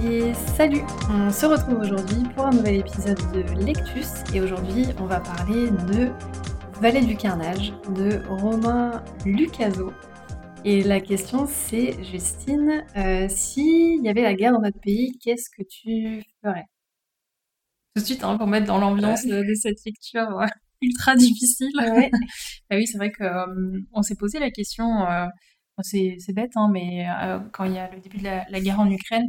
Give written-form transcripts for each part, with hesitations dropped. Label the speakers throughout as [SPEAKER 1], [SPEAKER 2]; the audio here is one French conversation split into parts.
[SPEAKER 1] Et salut! On se retrouve aujourd'hui pour un nouvel épisode de Lectus et aujourd'hui on va parler de Vallée du Carnage de Romain Lucazzo. Et la question c'est, Justine, s'il y avait la guerre dans notre pays, qu'est-ce que tu ferais?
[SPEAKER 2] Tout de suite, pour mettre dans l'ambiance de cette lecture ultra difficile.
[SPEAKER 1] Ouais.
[SPEAKER 2] Bah oui, c'est vrai que on s'est posé la question, c'est bête, mais quand il y a le début de la guerre en Ukraine,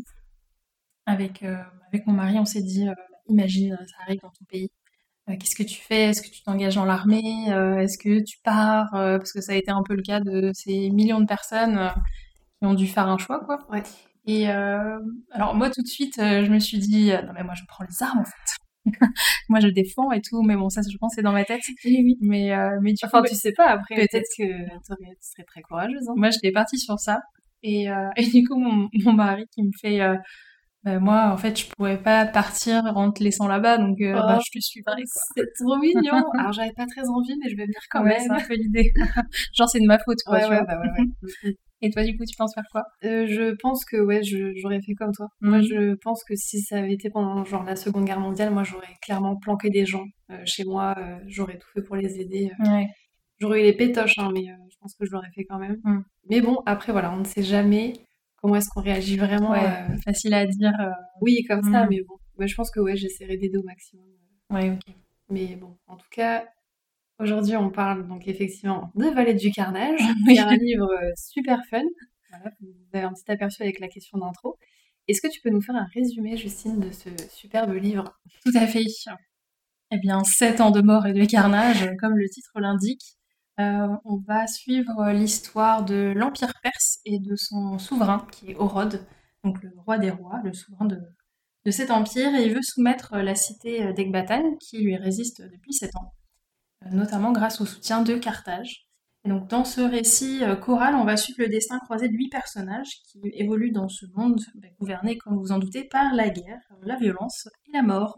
[SPEAKER 2] avec mon mari, on s'est dit, imagine, ça arrive dans ton pays. Qu'est-ce que tu fais? Est-ce que tu t'engages dans l'armée? Est-ce que tu pars? Parce que ça a été un peu le cas de ces millions de personnes qui ont dû faire un choix, quoi.
[SPEAKER 1] Ouais.
[SPEAKER 2] Et alors moi, tout de suite, je me suis dit, non mais moi je prends les armes en fait. Moi je défends et tout, mais bon ça je pense c'est dans ma tête.
[SPEAKER 1] Oui.
[SPEAKER 2] Mais du
[SPEAKER 1] Enfin,
[SPEAKER 2] coup,
[SPEAKER 1] tu sais pas, après,
[SPEAKER 2] peut-être.
[SPEAKER 1] peut-être que tu serais très courageuse, hein.
[SPEAKER 2] Moi j'étais partie sur ça. Et du coup mon mari qui me fait, bah, moi en fait je pourrais pas partir en te laissant là-bas, donc bah, je te suivrai quoi.
[SPEAKER 1] C'est trop mignon! Alors j'avais pas très envie, mais je vais venir quand
[SPEAKER 2] Ouais, c'est
[SPEAKER 1] même.
[SPEAKER 2] un peu l'idée. Genre c'est de ma faute quoi,
[SPEAKER 1] Ouais,
[SPEAKER 2] tu
[SPEAKER 1] ouais,
[SPEAKER 2] vois.
[SPEAKER 1] bah ouais.
[SPEAKER 2] Et toi du coup tu penses faire quoi?
[SPEAKER 1] Je pense que ouais, j'aurais fait comme toi. Moi, je pense que si ça avait été pendant genre la Seconde Guerre mondiale, moi j'aurais clairement planqué des gens chez moi, j'aurais tout fait pour les aider.
[SPEAKER 2] Ouais.
[SPEAKER 1] J'aurais eu les pétoches, hein, mais je pense que je l'aurais fait quand même. Mais bon, après voilà, on ne sait jamais comment est-ce qu'on réagit vraiment.
[SPEAKER 2] Ouais, facile à dire.
[SPEAKER 1] Oui, comme ça, mais bon. Ouais, je pense que ouais, j'essaierai d'aider au maximum.
[SPEAKER 2] Ouais, ok.
[SPEAKER 1] Mais bon, en tout cas, aujourd'hui, on parle donc effectivement de Vallée du Carnage, qui est un livre super fun. Voilà, vous avez un petit aperçu avec la question d'intro. Est-ce que tu peux nous faire un résumé, Justine, de ce superbe livre?
[SPEAKER 2] Tout à fait. Eh bien, 7 ans de mort et de carnage, comme le titre l'indique. On va suivre l'histoire de l'Empire perse et de son souverain, qui est Horod, donc le roi des rois, le souverain de cet empire, et il veut soumettre la cité d'Ecbatane, qui lui résiste depuis 7 ans, notamment grâce au soutien de Carthage. Et donc dans ce récit choral, on va suivre le destin croisé de 8 personnages qui évoluent dans ce monde gouverné, comme vous en doutez, par la guerre, la violence et la mort.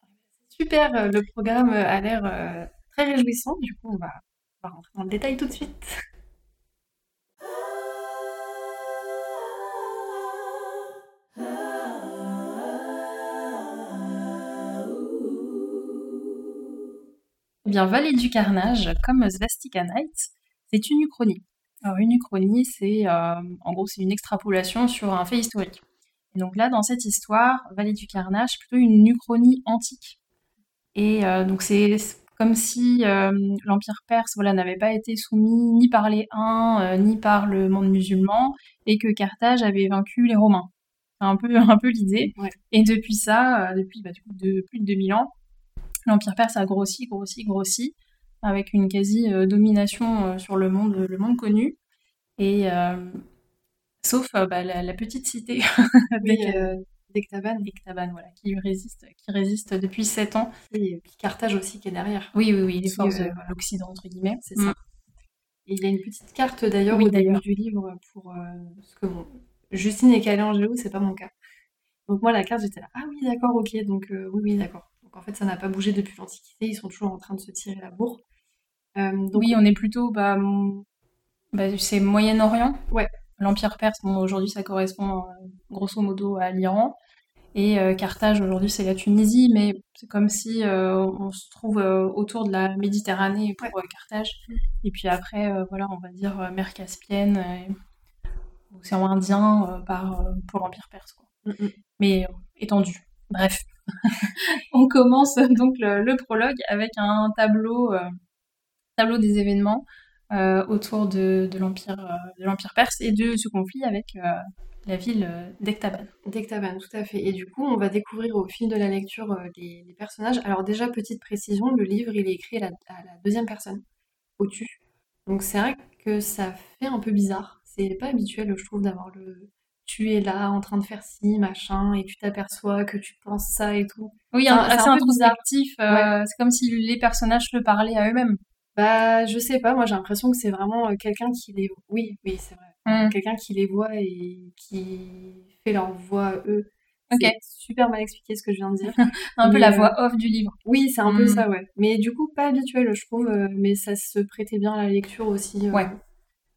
[SPEAKER 1] Super, le programme a l'air très réjouissant. Du coup, on va rentrer dans le détail tout de suite.
[SPEAKER 2] Eh bien, Vallée du Carnage, comme Svastika Night, c'est une uchronie. Alors, une uchronie, c'est en gros, c'est une extrapolation sur un fait historique. Et donc là, dans cette histoire, Vallée du Carnage, c'est plutôt une uchronie antique. Et donc c'est comme si l'Empire perse n'avait pas été soumis ni par les Huns, ni par le monde musulman, et que Carthage avait vaincu les Romains. C'est un peu l'idée.
[SPEAKER 1] Ouais.
[SPEAKER 2] Et depuis ça, depuis du coup, de plus de 2000 ans, l'Empire perse a grossi, avec une quasi-domination sur le monde connu. Et sauf la petite cité
[SPEAKER 1] d'Ecbatane.
[SPEAKER 2] Voilà, qui résiste depuis 7 ans.
[SPEAKER 1] Oui, et puis Carthage aussi qui est derrière.
[SPEAKER 2] Oui, les forces de l'Occident, entre guillemets.
[SPEAKER 1] C'est ça. Et il y a une petite carte d'ailleurs au début du livre pour... parce que bon, Justine est calée en géo, c'est pas mon cas. Donc moi, la carte, j'étais là, ah oui, d'accord, ok, donc oui, d'accord. Donc en fait, ça n'a pas bougé depuis l'Antiquité, ils sont toujours en train de se tirer la bourre.
[SPEAKER 2] Donc... Oui, on est plutôt... c'est Moyen-Orient.
[SPEAKER 1] Ouais.
[SPEAKER 2] L'Empire perse, aujourd'hui, ça correspond grosso modo à l'Iran. Et Carthage, aujourd'hui, c'est la Tunisie, mais c'est comme si on se trouve autour de la Méditerranée pour Carthage. Et puis après, on va dire mer Caspienne, océan Indien pour l'Empire perse, quoi. Mais étendu. Bref. On commence donc le prologue avec un tableau des événements autour de l'Empire perse et de ce conflit avec la ville d'Ecbatane.
[SPEAKER 1] D'Ecbatane, tout à fait. Et du coup, on va découvrir au fil de la lecture les personnages. Alors déjà, petite précision, le livre, il est écrit à la deuxième personne, au tu. Donc c'est vrai que ça fait un peu bizarre. C'est pas habituel, je trouve, d'avoir le... Tu es là, en train de faire ci, machin, et tu t'aperçois que tu penses ça et tout.
[SPEAKER 2] Oui, assez introspectif. C'est comme si les personnages le parlaient à eux-mêmes.
[SPEAKER 1] Bah, je sais pas, moi j'ai l'impression que c'est vraiment quelqu'un qui les... Oui, c'est vrai. Quelqu'un qui les voit et qui fait leur voix à eux. C'est super mal expliqué ce que je viens de dire.
[SPEAKER 2] Un peu la voix off du livre.
[SPEAKER 1] Oui, c'est un peu ça, ouais. Mais du coup, pas habituel, je trouve, mais ça se prêtait bien à la lecture aussi.
[SPEAKER 2] Ouais.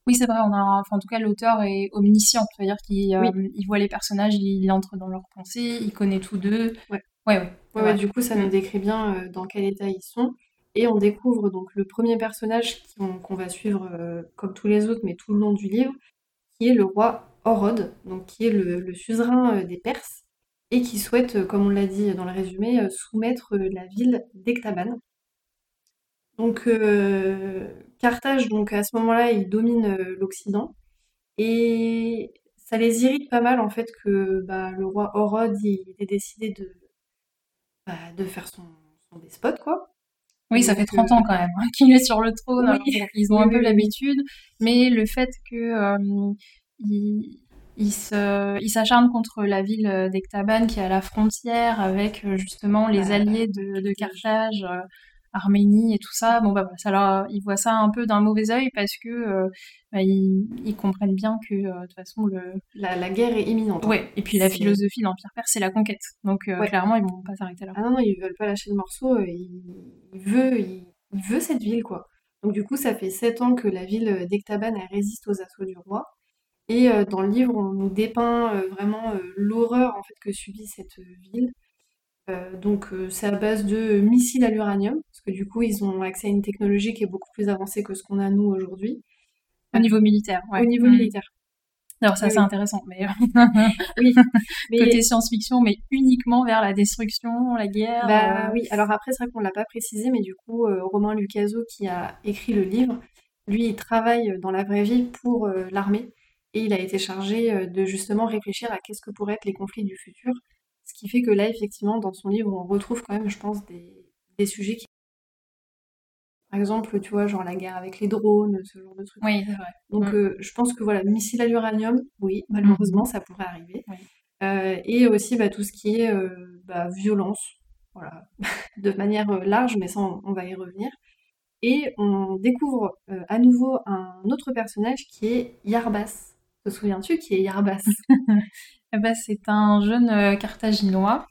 [SPEAKER 2] Oui, c'est vrai, enfin, en tout cas, l'auteur est omniscient, c'est-à-dire qu'il
[SPEAKER 1] Oui,
[SPEAKER 2] il voit les personnages, il entre dans leurs pensées, il connaît tous d'eux.
[SPEAKER 1] ouais.
[SPEAKER 2] Ouais, ouais, c'est
[SPEAKER 1] Ouais, ouais,
[SPEAKER 2] vrai.
[SPEAKER 1] du coup, ça
[SPEAKER 2] Mm.
[SPEAKER 1] nous décrit bien dans quel état ils sont. Et on découvre donc le premier personnage qu'on va suivre comme tous les autres, mais tout le long du livre, qui est le roi Horod, donc qui est le suzerain des Perses, et qui souhaite, comme on l'a dit dans le résumé, soumettre la ville d'Ecbatane. Donc Carthage, donc à ce moment-là, il domine l'Occident, et ça les irrite pas mal en fait que bah, le roi Horod il ait décidé de faire son despote, quoi.
[SPEAKER 2] Oui, ça
[SPEAKER 1] Donc,
[SPEAKER 2] fait 30 ans quand même hein, qu'il est sur le trône,
[SPEAKER 1] oui,
[SPEAKER 2] alors bon, ils ont
[SPEAKER 1] oui,
[SPEAKER 2] un
[SPEAKER 1] oui,
[SPEAKER 2] peu
[SPEAKER 1] oui, oui.
[SPEAKER 2] l'habitude, mais le fait que il, il s'acharne contre la ville d'Ecbatane qui est à la frontière avec justement les
[SPEAKER 1] Bah,
[SPEAKER 2] alliés de
[SPEAKER 1] Carthage.
[SPEAKER 2] Carthage, Arménie et tout ça, bon bah voilà, ils voient ça un peu d'un mauvais œil parce que bah, ils comprennent bien que de toute façon
[SPEAKER 1] La guerre est imminente, hein.
[SPEAKER 2] ouais, et puis la
[SPEAKER 1] C'est...
[SPEAKER 2] philosophie de l'Empire perse c'est la conquête, donc
[SPEAKER 1] Ouais.
[SPEAKER 2] clairement ils vont pas s'arrêter là.
[SPEAKER 1] Ah non, non, ils veulent pas lâcher le morceau. Il veut cette ville, quoi. Donc du coup, ça fait 7 ans que la ville d'Ecbatane elle résiste aux assauts du roi. Et dans le livre, on nous dépeint vraiment l'horreur en fait que subit cette ville. Donc c'est à base de missiles à l'uranium, parce que du coup, ils ont accès à une technologie qui est beaucoup plus avancée que ce qu'on a nous aujourd'hui.
[SPEAKER 2] Au niveau militaire,
[SPEAKER 1] Au
[SPEAKER 2] ouais.
[SPEAKER 1] niveau
[SPEAKER 2] Mm.
[SPEAKER 1] militaire.
[SPEAKER 2] Alors ça
[SPEAKER 1] Oui,
[SPEAKER 2] c'est
[SPEAKER 1] oui.
[SPEAKER 2] intéressant, mais
[SPEAKER 1] Oui,
[SPEAKER 2] côté
[SPEAKER 1] mais
[SPEAKER 2] science-fiction, mais uniquement vers la destruction, la guerre.
[SPEAKER 1] bah oui, alors après, c'est vrai qu'on l'a pas précisé, mais du coup, Romain Lucaso, qui a écrit le livre, lui, il travaille dans la vraie vie pour l'armée, et il a été chargé de justement réfléchir à qu'est-ce que pourraient être les conflits du futur. Ce qui fait que là, effectivement, dans son livre, on retrouve quand même, je pense, des sujets qui, par exemple, tu vois, genre la guerre avec les drones, ce genre de trucs.
[SPEAKER 2] Oui, c'est vrai.
[SPEAKER 1] Donc,
[SPEAKER 2] Mm.
[SPEAKER 1] je pense que voilà, missile à l'uranium, oui, malheureusement,
[SPEAKER 2] Mhm.
[SPEAKER 1] ça pourrait arriver.
[SPEAKER 2] Oui.
[SPEAKER 1] Et aussi bah, tout ce qui est bah, violence, voilà, de manière large, mais ça on va y revenir. Et on découvre à nouveau un autre personnage qui est Yarbas. Te souviens-tu qui est Yarbas?
[SPEAKER 2] Eh ben, c'est un jeune carthaginois,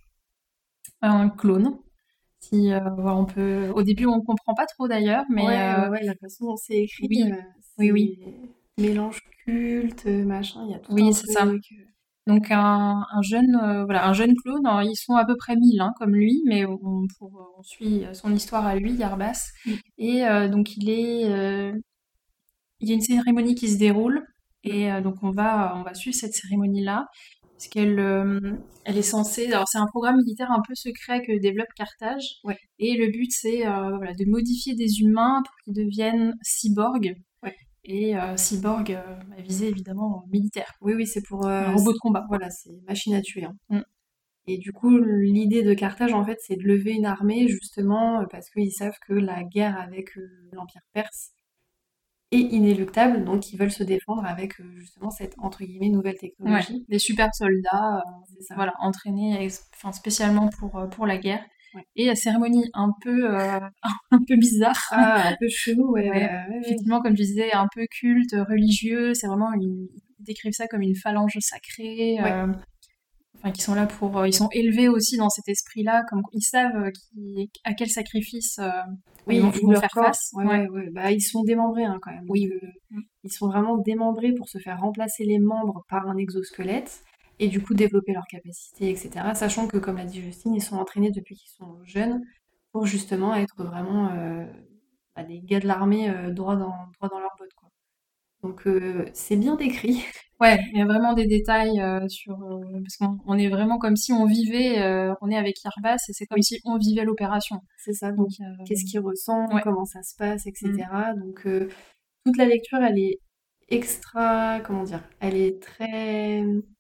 [SPEAKER 2] un clone. Si, voilà, au début, on comprend pas trop d'ailleurs, mais
[SPEAKER 1] Ouais, ouais, ouais, la façon dont c'est écrit,
[SPEAKER 2] oui, oui, oui,
[SPEAKER 1] c'est mélange culte, machin, il y a tout
[SPEAKER 2] oui,
[SPEAKER 1] un
[SPEAKER 2] c'est ça.
[SPEAKER 1] truc.
[SPEAKER 2] Donc un jeune, voilà, un jeune clone. Alors, ils sont à peu près 1000 hein, comme lui, mais on suit son histoire à lui, Yarbas.
[SPEAKER 1] Mm,
[SPEAKER 2] Et donc il y a une cérémonie qui se déroule
[SPEAKER 1] mm,
[SPEAKER 2] et donc on va suivre cette cérémonie-là parce elle est censée. Alors c'est un programme militaire un peu secret que développe Carthage
[SPEAKER 1] ouais,
[SPEAKER 2] et le but c'est voilà, de modifier des humains pour qu'ils deviennent cyborgs
[SPEAKER 1] ouais.
[SPEAKER 2] et cyborg à visée évidemment militaire,
[SPEAKER 1] Oui, oui, c'est pour...
[SPEAKER 2] un robot de combat quoi.
[SPEAKER 1] voilà, c'est machine à tuer, hein.
[SPEAKER 2] Mm.
[SPEAKER 1] Et du coup, l'idée de Carthage, en fait, c'est de lever une armée, justement, parce qu'ils savent que la guerre avec l'Empire perse est inéluctable, donc ils veulent se défendre avec, justement, cette, entre guillemets, nouvelle
[SPEAKER 2] Ouais,
[SPEAKER 1] technologie.
[SPEAKER 2] des super soldats,
[SPEAKER 1] C'est ça.
[SPEAKER 2] voilà, entraînés enfin, spécialement pour la guerre.
[SPEAKER 1] Ouais.
[SPEAKER 2] Et la cérémonie un peu, un peu bizarre.
[SPEAKER 1] Ah, un peu chelou, ouais,
[SPEAKER 2] Ouais,
[SPEAKER 1] bah, ouais, ouais.
[SPEAKER 2] effectivement, comme je disais, un peu culte, religieux. C'est vraiment ils décrivent ça comme une phalange sacrée.
[SPEAKER 1] Ouais,
[SPEAKER 2] Enfin, qui sont là pour, ils sont élevés aussi dans cet esprit-là, comme ils savent à quel sacrifice
[SPEAKER 1] oui, ils
[SPEAKER 2] ils
[SPEAKER 1] vouent
[SPEAKER 2] vont
[SPEAKER 1] leur
[SPEAKER 2] faire
[SPEAKER 1] corps.
[SPEAKER 2] face.
[SPEAKER 1] Ouais,
[SPEAKER 2] Ouais,
[SPEAKER 1] ouais, ouais. Bah, ils sont démembrés, hein, quand même. Donc,
[SPEAKER 2] oui, oui. Mm.
[SPEAKER 1] ils sont vraiment démembrés pour se faire remplacer les membres par un exosquelette et du coup développer leurs capacités, etc. Sachant que, comme l'a dit Justine, ils sont entraînés depuis qu'ils sont jeunes pour justement être vraiment bah, des gars de l'armée droit dans leurs bottes, quoi. Donc c'est bien décrit.
[SPEAKER 2] Ouais, il y a vraiment des détails sur parce on est vraiment comme si on vivait, on est avec Yarbas et c'est comme
[SPEAKER 1] Oui,
[SPEAKER 2] si on vivait l'opération.
[SPEAKER 1] c'est ça.
[SPEAKER 2] Donc
[SPEAKER 1] Donc qu'est-ce qu'il ressent,
[SPEAKER 2] ouais.
[SPEAKER 1] comment ça se passe,
[SPEAKER 2] Mm.
[SPEAKER 1] etc. Donc toute la lecture, elle est extra, comment dire, elle est très...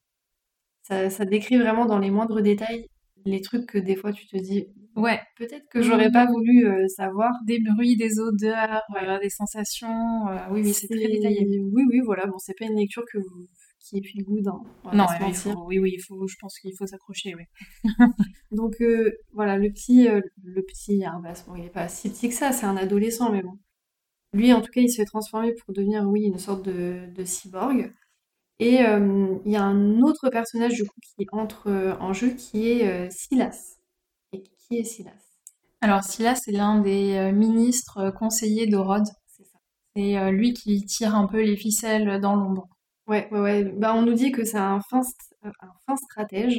[SPEAKER 1] ça décrit vraiment dans les moindres détails les trucs que des fois tu te dis, bon,
[SPEAKER 2] Ouais.
[SPEAKER 1] peut-être que j'aurais pas
[SPEAKER 2] Mm.
[SPEAKER 1] voulu savoir.
[SPEAKER 2] Des bruits, des odeurs,
[SPEAKER 1] Ouais.
[SPEAKER 2] des sensations. Oui, oui, c'est
[SPEAKER 1] C'est...
[SPEAKER 2] très détaillé.
[SPEAKER 1] Oui, oui, voilà. Bon, c'est pas une lecture qui est feel good, hein, on va
[SPEAKER 2] Non,
[SPEAKER 1] pas se mentir.
[SPEAKER 2] oui, oui, je pense qu'il faut s'accrocher, oui.
[SPEAKER 1] Donc voilà, le petit Arbas, bon, il est pas si petit que ça, c'est un adolescent, mais bon. Lui, en tout cas, il se fait transformer pour devenir, oui, une sorte de cyborg. Et il y a un autre personnage, du coup, qui entre en jeu, qui est Silas. Et qui est Silas?
[SPEAKER 2] Alors, Scylla, c'est l'un des ministres conseillers d'Horod.
[SPEAKER 1] C'est ça.
[SPEAKER 2] C'est lui qui tire un peu les ficelles dans l'ombre.
[SPEAKER 1] Ouais, ouais, ouais. Bah, on nous dit que c'est un fin stratège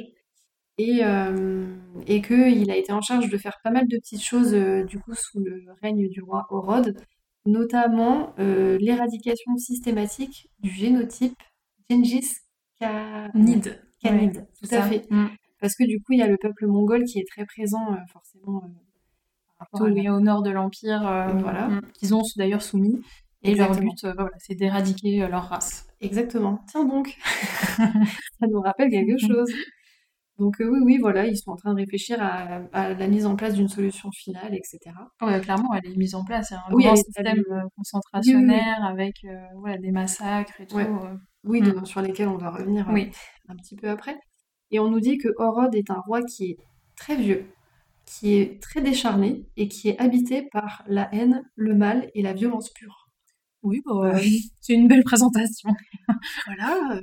[SPEAKER 1] et qu'il a été en charge de faire pas mal de petites choses du coup sous le règne du roi Horod, notamment l'éradication systématique du génotype Gengis
[SPEAKER 2] Nid, ouais,
[SPEAKER 1] Khanid.
[SPEAKER 2] c'est
[SPEAKER 1] Tout à
[SPEAKER 2] ça.
[SPEAKER 1] fait. Parce que du coup, il y a le peuple mongol qui est très présent forcément par rapport
[SPEAKER 2] Plutôt
[SPEAKER 1] à
[SPEAKER 2] oui, au nord de l'Empire,
[SPEAKER 1] Voilà,
[SPEAKER 2] qu'ils ont d'ailleurs soumis. Et leur
[SPEAKER 1] exactement.
[SPEAKER 2] but, voilà, c'est d'éradiquer leur race.
[SPEAKER 1] Exactement. Tiens donc, ça nous rappelle quelque chose. Donc oui, oui, voilà, ils sont en train de réfléchir à la mise en place d'une solution finale, etc.
[SPEAKER 2] Ouais, clairement, elle est mise en place. C'est un
[SPEAKER 1] Oui,
[SPEAKER 2] grand
[SPEAKER 1] elle
[SPEAKER 2] système
[SPEAKER 1] est... Oui, oui, oui.
[SPEAKER 2] concentrationnaire avec voilà, des massacres et tout.
[SPEAKER 1] Ouais. Oui,
[SPEAKER 2] Mm.
[SPEAKER 1] sur lesquels on va revenir
[SPEAKER 2] Oui.
[SPEAKER 1] un petit peu après. Et on nous dit que Horod est un roi qui est très vieux, qui est très décharné et qui est habité par la haine, le mal et la violence pure.
[SPEAKER 2] Oui,
[SPEAKER 1] Euh,
[SPEAKER 2] bah, c'est une belle présentation.
[SPEAKER 1] voilà.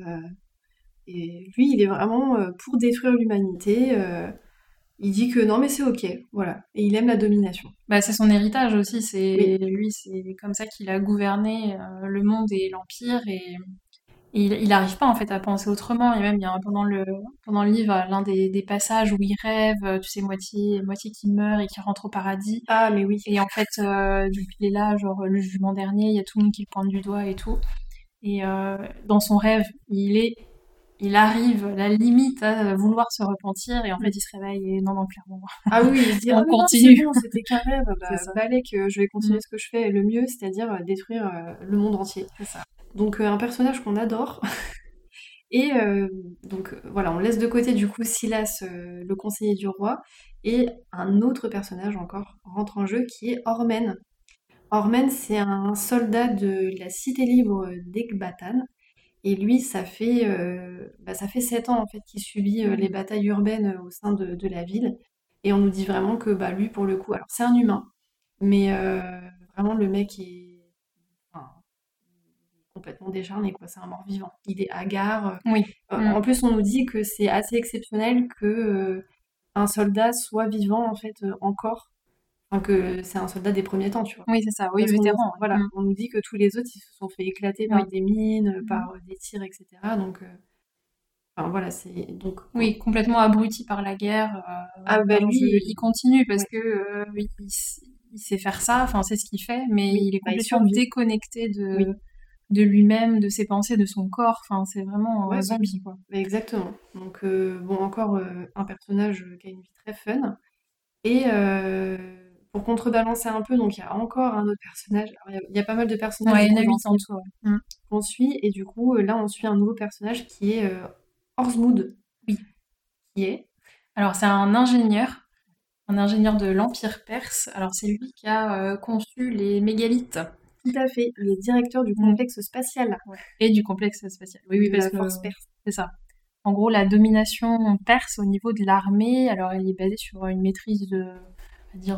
[SPEAKER 1] Et lui, il est vraiment pour détruire l'humanité. Il dit que non, mais c'est ok, voilà. Et il aime la domination.
[SPEAKER 2] Bah, c'est son héritage aussi.
[SPEAKER 1] Oui.
[SPEAKER 2] C'est lui, c'est comme ça qu'il a gouverné le monde et l'empire. Et il n'arrive pas en fait à penser autrement. Et même il y a pendant le livre l'un des passages où il rêve, tu sais, moitié qui meurt et qui rentre au paradis.
[SPEAKER 1] Ah, mais oui.
[SPEAKER 2] Et en fait, donc il est là, genre le jugement dernier, il y a tout le monde qui le pointe du doigt et tout. Et dans son rêve, il arrive à la limite à vouloir se repentir et en fait il se réveille et non, non, clairement,
[SPEAKER 1] Ah oui, il se dit ah
[SPEAKER 2] on
[SPEAKER 1] mais non, c'est
[SPEAKER 2] continue.
[SPEAKER 1] bon, c'était qu'un rêve.
[SPEAKER 2] C'est
[SPEAKER 1] Bah,
[SPEAKER 2] ça.
[SPEAKER 1] balèque, je vais continuer
[SPEAKER 2] Mm,
[SPEAKER 1] ce que je fais le mieux, c'est-à-dire détruire le monde entier.
[SPEAKER 2] c'est ça.
[SPEAKER 1] Donc un personnage qu'on adore. Et donc voilà, on laisse de côté du coup Silas, le conseiller du roi, et un autre personnage encore rentre en jeu qui est Ormen. Ormen, c'est un soldat de la cité libre d'Ekbatan. Et lui, ça fait 7 ans en fait qu'il subit les
[SPEAKER 2] Mm.
[SPEAKER 1] batailles urbaines au sein de la ville. Et on nous dit vraiment que bah, lui, pour le coup, alors c'est un humain, mais vraiment le mec est, enfin, il est complètement décharné, quoi. C'est un mort-vivant. Il est hagard.
[SPEAKER 2] Oui. Mm.
[SPEAKER 1] En plus, on nous dit que c'est assez exceptionnel que un soldat soit vivant en fait encore. Enfin, que c'est un soldat des premiers temps, tu vois.
[SPEAKER 2] Oui, c'est ça. Oui,
[SPEAKER 1] Parce qu'on nous,
[SPEAKER 2] vétéran. Ouais.
[SPEAKER 1] voilà, on nous dit que tous les autres, ils se sont fait éclater
[SPEAKER 2] Oui.
[SPEAKER 1] par des mines,
[SPEAKER 2] Mm.
[SPEAKER 1] par des tirs, etc. Donc, enfin, voilà, c'est donc.
[SPEAKER 2] Oui, complètement abruti par la guerre.
[SPEAKER 1] Ah bah
[SPEAKER 2] Vraiment,
[SPEAKER 1] lui,
[SPEAKER 2] il continue parce
[SPEAKER 1] ouais,
[SPEAKER 2] que il sait faire ça, enfin c'est ce qu'il fait, mais
[SPEAKER 1] oui,
[SPEAKER 2] il est
[SPEAKER 1] bah il
[SPEAKER 2] complètement
[SPEAKER 1] survit.
[SPEAKER 2] déconnecté
[SPEAKER 1] Oui,
[SPEAKER 2] de lui-même, de ses pensées, de son corps. Enfin, c'est vraiment un
[SPEAKER 1] ouais, ouais,
[SPEAKER 2] zombie, quoi.
[SPEAKER 1] bah, exactement. Donc bon, encore un personnage qui a une vie très fun. Et pour contrebalancer un peu, donc il y a encore un autre personnage. Alors, il y a pas mal de personnages
[SPEAKER 2] Ouais,
[SPEAKER 1] du
[SPEAKER 2] il y en a
[SPEAKER 1] coup
[SPEAKER 2] 8 en
[SPEAKER 1] anciens
[SPEAKER 2] tout, ouais. Mm.
[SPEAKER 1] qu'on suit, et du coup là on suit un nouveau personnage qui est Orsmoud,
[SPEAKER 2] Oui.
[SPEAKER 1] qui est
[SPEAKER 2] Alors, c'est un ingénieur de l'Empire perse. Alors, c'est lui qui a conçu les mégalithes.
[SPEAKER 1] tout à fait le directeur du
[SPEAKER 2] Mm.
[SPEAKER 1] complexe spatial
[SPEAKER 2] Ouais. Et du complexe spatial. Oui, oui,
[SPEAKER 1] de
[SPEAKER 2] parce
[SPEAKER 1] la
[SPEAKER 2] que
[SPEAKER 1] force perse.
[SPEAKER 2] c'est ça. En gros, la domination perse au niveau de l'armée, alors elle est basée sur une maîtrise on va dire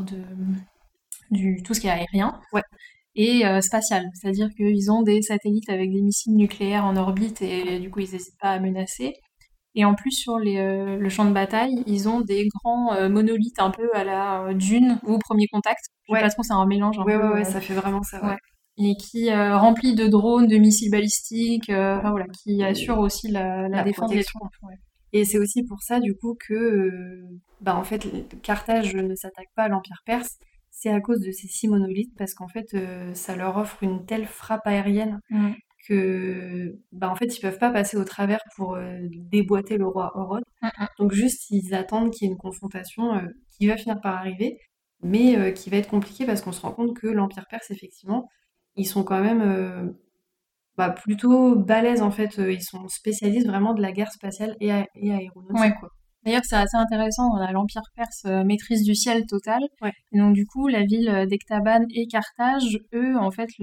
[SPEAKER 2] du tout ce qui est aérien
[SPEAKER 1] Ouais,
[SPEAKER 2] et spatial. C'est-à-dire qu'ils ont des satellites avec des missiles nucléaires en orbite et du coup ils n'hésitent pas à menacer. Et en plus sur le champ de bataille, ils ont des grands monolithes un peu à la Dune ou Premier Contact. Je sais
[SPEAKER 1] ouais,
[SPEAKER 2] pas trop, c'est un mélange un
[SPEAKER 1] ouais,
[SPEAKER 2] peu.
[SPEAKER 1] ouais, ouais, ça fait vraiment ça, ouais.
[SPEAKER 2] Ouais. Et qui remplit de drones, de missiles balistiques,
[SPEAKER 1] Ouais.
[SPEAKER 2] enfin voilà, qui assure aussi la
[SPEAKER 1] La
[SPEAKER 2] défense des
[SPEAKER 1] protection.
[SPEAKER 2] troupes. Ouais.
[SPEAKER 1] Et c'est aussi pour ça, du coup, que bah, en fait, Carthage ne s'attaque pas à l'Empire perse. C'est à cause de ces 6 monolithes, parce qu'en fait, ça leur offre une telle frappe aérienne
[SPEAKER 2] Mm.
[SPEAKER 1] que, bah, en fait, ils peuvent pas passer au travers pour déboîter le roi Horod.
[SPEAKER 2] Mm,
[SPEAKER 1] Donc juste, ils attendent qu'il y ait une confrontation qui va finir par arriver, mais qui va être compliquée parce qu'on se rend compte que l'Empire perse, effectivement, ils sont quand même bah, plutôt balèzes en fait. Ils sont spécialistes vraiment de la guerre spatiale et
[SPEAKER 2] mm. Ouais.
[SPEAKER 1] aéronautique, quoi.
[SPEAKER 2] D'ailleurs, c'est assez intéressant. On a l'Empire perse maîtrise du ciel totale.
[SPEAKER 1] Ouais,
[SPEAKER 2] Et donc, du coup, la ville d'Ectaban et Carthage, eux, en fait,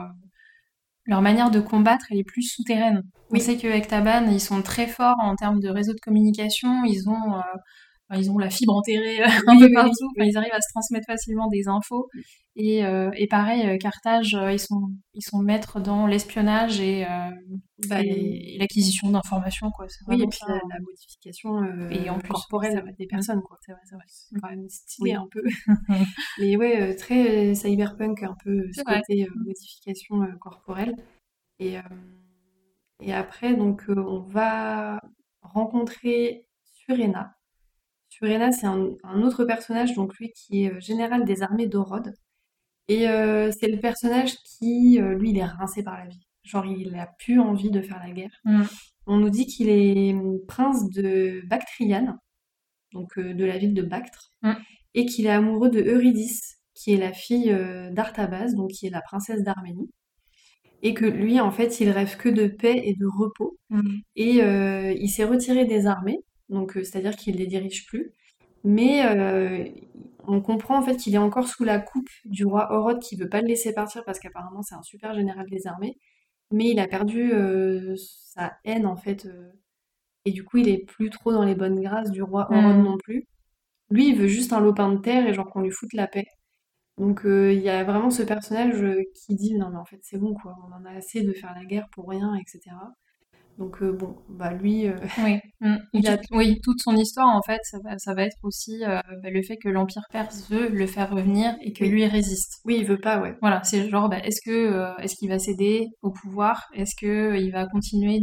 [SPEAKER 2] leur manière de combattre, elle est plus souterraine. On
[SPEAKER 1] oui,
[SPEAKER 2] sait que Ectaban, ils sont très forts en termes de réseau de communication. Ils ont enfin, ils ont la fibre enterrée un
[SPEAKER 1] Oui,
[SPEAKER 2] peu
[SPEAKER 1] oui,
[SPEAKER 2] partout.
[SPEAKER 1] oui,
[SPEAKER 2] Enfin,
[SPEAKER 1] oui.
[SPEAKER 2] ils arrivent à se transmettre facilement des infos. Et pareil, Carthage, ils sont maîtres dans l'espionnage
[SPEAKER 1] Bah,
[SPEAKER 2] et l'acquisition d'informations, quoi. C'est
[SPEAKER 1] oui, et
[SPEAKER 2] vraiment
[SPEAKER 1] puis
[SPEAKER 2] ça.
[SPEAKER 1] la modification
[SPEAKER 2] Et en plus, oui, c'est
[SPEAKER 1] corporelle
[SPEAKER 2] vrai.
[SPEAKER 1] des
[SPEAKER 2] Mm.
[SPEAKER 1] personnes, quoi.
[SPEAKER 2] C'est vrai, c'est vrai.
[SPEAKER 1] C'est
[SPEAKER 2] Mm.
[SPEAKER 1] quand même stylé
[SPEAKER 2] Oui.
[SPEAKER 1] un peu. Mais ouais, très cyberpunk, un peu
[SPEAKER 2] C'est
[SPEAKER 1] ce
[SPEAKER 2] vrai.
[SPEAKER 1] côté modification corporelle. Et, euh, et après, donc, on va rencontrer Surena. Surena, c'est un autre personnage, donc lui qui est général des armées d'Orod. Et c'est le personnage qui, lui, il est rincé par la vie. Genre, il a plus envie de faire la guerre.
[SPEAKER 2] Mm.
[SPEAKER 1] On nous dit qu'il est prince de Bactriane, donc de la ville de Bactre,
[SPEAKER 2] Mm.
[SPEAKER 1] et qu'il est amoureux de Eurydice, qui est la fille d'Artabaz, donc qui est la princesse d'Arménie. Et que lui, en fait, il rêve que de paix et de repos.
[SPEAKER 2] Mm.
[SPEAKER 1] Et il s'est retiré des armées, donc c'est-à-dire qu'il les dirige plus. Mais on comprend en fait qu'il est encore sous la coupe du roi Horod qui veut pas le laisser partir parce qu'apparemment c'est un super général des armées. Mais il a perdu sa haine en fait. Et du coup il est plus trop dans les bonnes grâces du roi Horod
[SPEAKER 2] Mm.
[SPEAKER 1] non plus. Lui il veut juste un lopin de terre et genre qu'on lui foute la paix. Donc il y a vraiment ce personnage qui dit non mais en fait c'est bon quoi, on en a assez de faire la guerre pour rien, etc. Donc bon, bah lui,
[SPEAKER 2] Oui. Mm.
[SPEAKER 1] il a...
[SPEAKER 2] Oui, toute son histoire, en fait, ça va être aussi le fait que l'Empire perse veut le faire revenir et que
[SPEAKER 1] Oui,
[SPEAKER 2] lui résiste.
[SPEAKER 1] oui, il veut pas, ouais.
[SPEAKER 2] Voilà, c'est genre, bah, est-ce qu'il va céder au pouvoir? Est-ce que il va continuer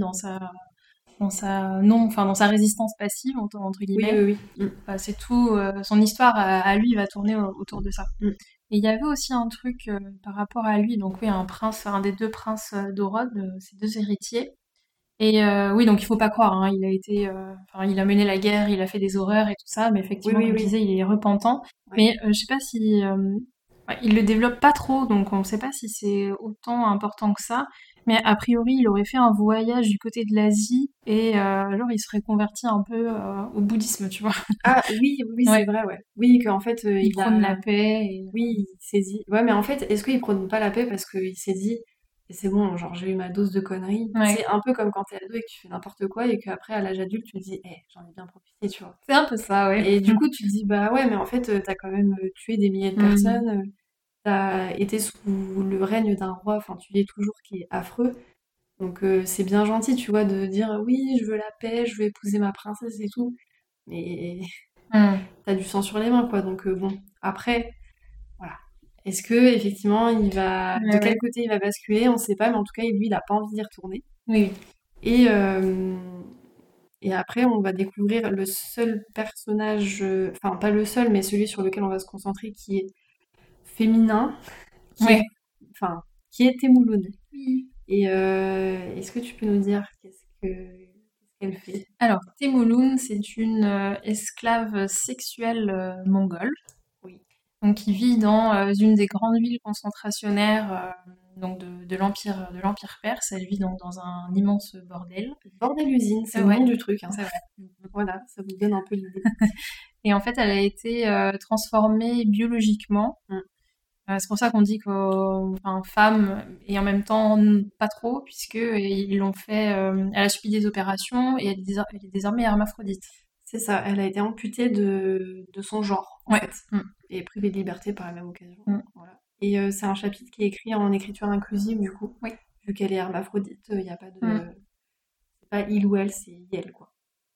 [SPEAKER 2] dans sa résistance passive, entre
[SPEAKER 1] Oui,
[SPEAKER 2] guillemets?
[SPEAKER 1] oui, oui.
[SPEAKER 2] Enfin, c'est tout, son histoire à lui va tourner autour de ça.
[SPEAKER 1] Mm.
[SPEAKER 2] Et il y avait aussi un truc par rapport à lui, donc oui, un des deux princes d'Orod, ses deux héritiers. Et oui, donc il faut pas croire, hein, enfin, il a mené la guerre, il a fait des horreurs et tout ça, mais
[SPEAKER 1] Oui,
[SPEAKER 2] effectivement,
[SPEAKER 1] oui,
[SPEAKER 2] comme je
[SPEAKER 1] oui.
[SPEAKER 2] disais, il est repentant.
[SPEAKER 1] Ouais.
[SPEAKER 2] Mais je sais pas si ouais, il le développe pas trop, donc on sait pas si c'est autant important que ça. Mais a priori, il aurait fait un voyage du côté de l'Asie et genre il serait converti un peu au bouddhisme, tu vois.
[SPEAKER 1] Ah oui, oui, oui, c'est
[SPEAKER 2] Ouais,
[SPEAKER 1] vrai, ouais. Oui, qu'en fait,
[SPEAKER 2] il
[SPEAKER 1] il
[SPEAKER 2] prône la
[SPEAKER 1] a...
[SPEAKER 2] paix et
[SPEAKER 1] Oui, il s'est dit... Ouais, mais en fait, est-ce qu'il prône pas la paix parce qu'il s'est dit, c'est bon, genre j'ai eu ma dose de conneries.
[SPEAKER 2] ouais,
[SPEAKER 1] C'est un peu comme quand t'es ado et que tu fais n'importe quoi et qu'après, à l'âge adulte, tu te dis, j'en ai bien profité, tu vois.
[SPEAKER 2] c'est un peu ça, ouais.
[SPEAKER 1] Et du coup, tu te dis, bah ouais, mais en fait, t'as quand même tué des milliers de
[SPEAKER 2] Mm.
[SPEAKER 1] personnes, t'as été sous le règne d'un roi, enfin, tu y es toujours, qui est affreux. Donc c'est bien gentil, tu vois, de dire, oui, je veux la paix, je veux épouser ma princesse et tout. Mais
[SPEAKER 2] Mm.
[SPEAKER 1] t'as du sang sur les mains, quoi. Donc bon, après, voilà. Est-ce que effectivement, de
[SPEAKER 2] Ouais,
[SPEAKER 1] quel
[SPEAKER 2] ouais.
[SPEAKER 1] côté il va basculer? On sait pas, mais en tout cas, lui, il a pas envie d'y retourner.
[SPEAKER 2] Oui.
[SPEAKER 1] Et et après, on va découvrir le seul personnage, enfin pas le seul, mais celui sur lequel on va se concentrer, qui est féminin, qui
[SPEAKER 2] Ouais.
[SPEAKER 1] est, enfin, qui est Temouloun.
[SPEAKER 2] Oui.
[SPEAKER 1] Et est-ce que tu peux nous dire qu'est-ce qu'elle fait?
[SPEAKER 2] Alors, Temouloun, c'est une esclave sexuelle mongole,
[SPEAKER 1] Oui.
[SPEAKER 2] donc qui vit dans une des grandes villes concentrationnaires donc de l'Empire perse. Elle vit donc dans un immense bordel.
[SPEAKER 1] Bordel usine, c'est le
[SPEAKER 2] Ouais,
[SPEAKER 1] nom du truc, hein.
[SPEAKER 2] c'est vrai.
[SPEAKER 1] Voilà, ça vous donne un peu l'idée.
[SPEAKER 2] Et en fait, elle a été transformée biologiquement.
[SPEAKER 1] Mm.
[SPEAKER 2] C'est pour ça qu'on dit qu'enfin, femme et en même temps pas trop, puisque ils l'ont fait. Elle a subi des opérations et elle est désormais hermaphrodite.
[SPEAKER 1] C'est ça, elle a été amputée de son genre, en
[SPEAKER 2] Ouais.
[SPEAKER 1] fait,
[SPEAKER 2] Mm.
[SPEAKER 1] et privée de liberté par la même occasion.
[SPEAKER 2] Mm.
[SPEAKER 1] Voilà. Et c'est un chapitre qui est écrit en écriture inclusive, du coup.
[SPEAKER 2] Oui.
[SPEAKER 1] Vu qu'elle est hermaphrodite, il n'y a pas
[SPEAKER 2] Mm.
[SPEAKER 1] de... C'est pas il ou elle, c'est elle, quoi.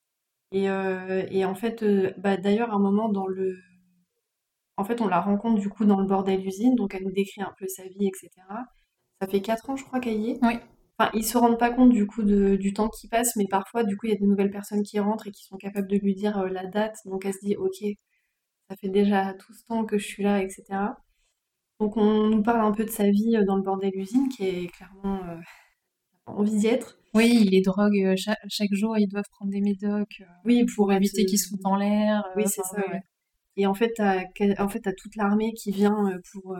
[SPEAKER 1] Et en fait, bah, d'ailleurs, à un moment dans le... En fait, on la rencontre, du coup, dans le bordel usine, donc elle nous décrit un peu sa vie, etc. Ça fait 4 ans, je crois, qu'elle y est.
[SPEAKER 2] Oui.
[SPEAKER 1] Enfin, ils se rendent pas compte du coup du temps qui passe, mais parfois, du coup, il y a des nouvelles personnes qui rentrent et qui sont capables de lui dire la date. Donc, elle se dit, ok, ça fait déjà tout ce temps que je suis là, etc. Donc, on nous parle un peu de sa vie dans le bordel usine, qui est clairement envie d'y être.
[SPEAKER 2] Oui, ils les droguent chaque jour, ils doivent prendre des médocs
[SPEAKER 1] Oui,
[SPEAKER 2] pour
[SPEAKER 1] pour être.
[SPEAKER 2] éviter qu'ils se foutent en l'air.
[SPEAKER 1] Oui, c'est
[SPEAKER 2] Enfin,
[SPEAKER 1] ça,
[SPEAKER 2] ouais.
[SPEAKER 1] ouais. Et en fait, t'as toute l'armée qui vient pour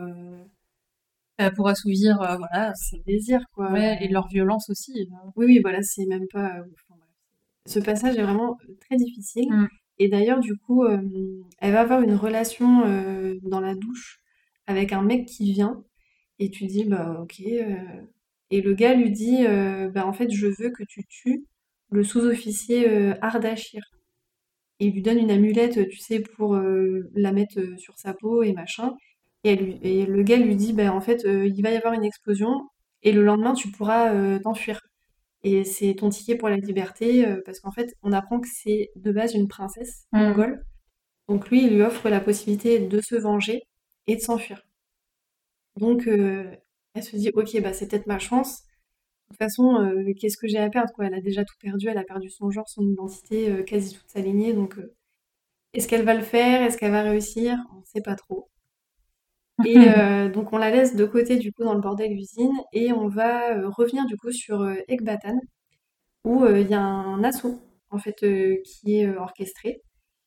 [SPEAKER 2] Pour assouvir, voilà,
[SPEAKER 1] ses désirs, quoi.
[SPEAKER 2] ouais, et leur violence aussi.
[SPEAKER 1] Oui, oui, voilà, c'est même pas. Enfin, bref. Ce passage est vraiment très difficile.
[SPEAKER 2] Mm.
[SPEAKER 1] Et d'ailleurs, du coup, elle va avoir une relation dans la douche avec un mec qui vient. Et tu dis, bah ok. Et le gars lui dit, bah en fait, je veux que tu tues le sous-officier Ardashir. et il lui donne une amulette, tu sais, pour la mettre sur sa peau et machin. Et le gars lui dit, bah, en fait, il va y avoir une explosion et le lendemain, tu pourras t'enfuir. Et c'est ton ticket pour la liberté, parce qu'en fait, on apprend que c'est de base une princesse
[SPEAKER 2] Mm.
[SPEAKER 1] mongole. Donc lui, il lui offre la possibilité de se venger et de s'enfuir. Donc elle se dit, ok, bah c'est peut-être ma chance. De toute façon, qu'est-ce que j'ai à perdre, quoi? Elle a déjà tout perdu, elle a perdu son genre, son identité, quasi toute sa lignée. Donc est-ce qu'elle va le faire? Est-ce qu'elle va réussir? On ne sait pas trop. Et donc on la laisse de côté du coup dans le bordel usine et on va revenir du coup sur Ekbatan où il y a un assaut en fait qui est orchestré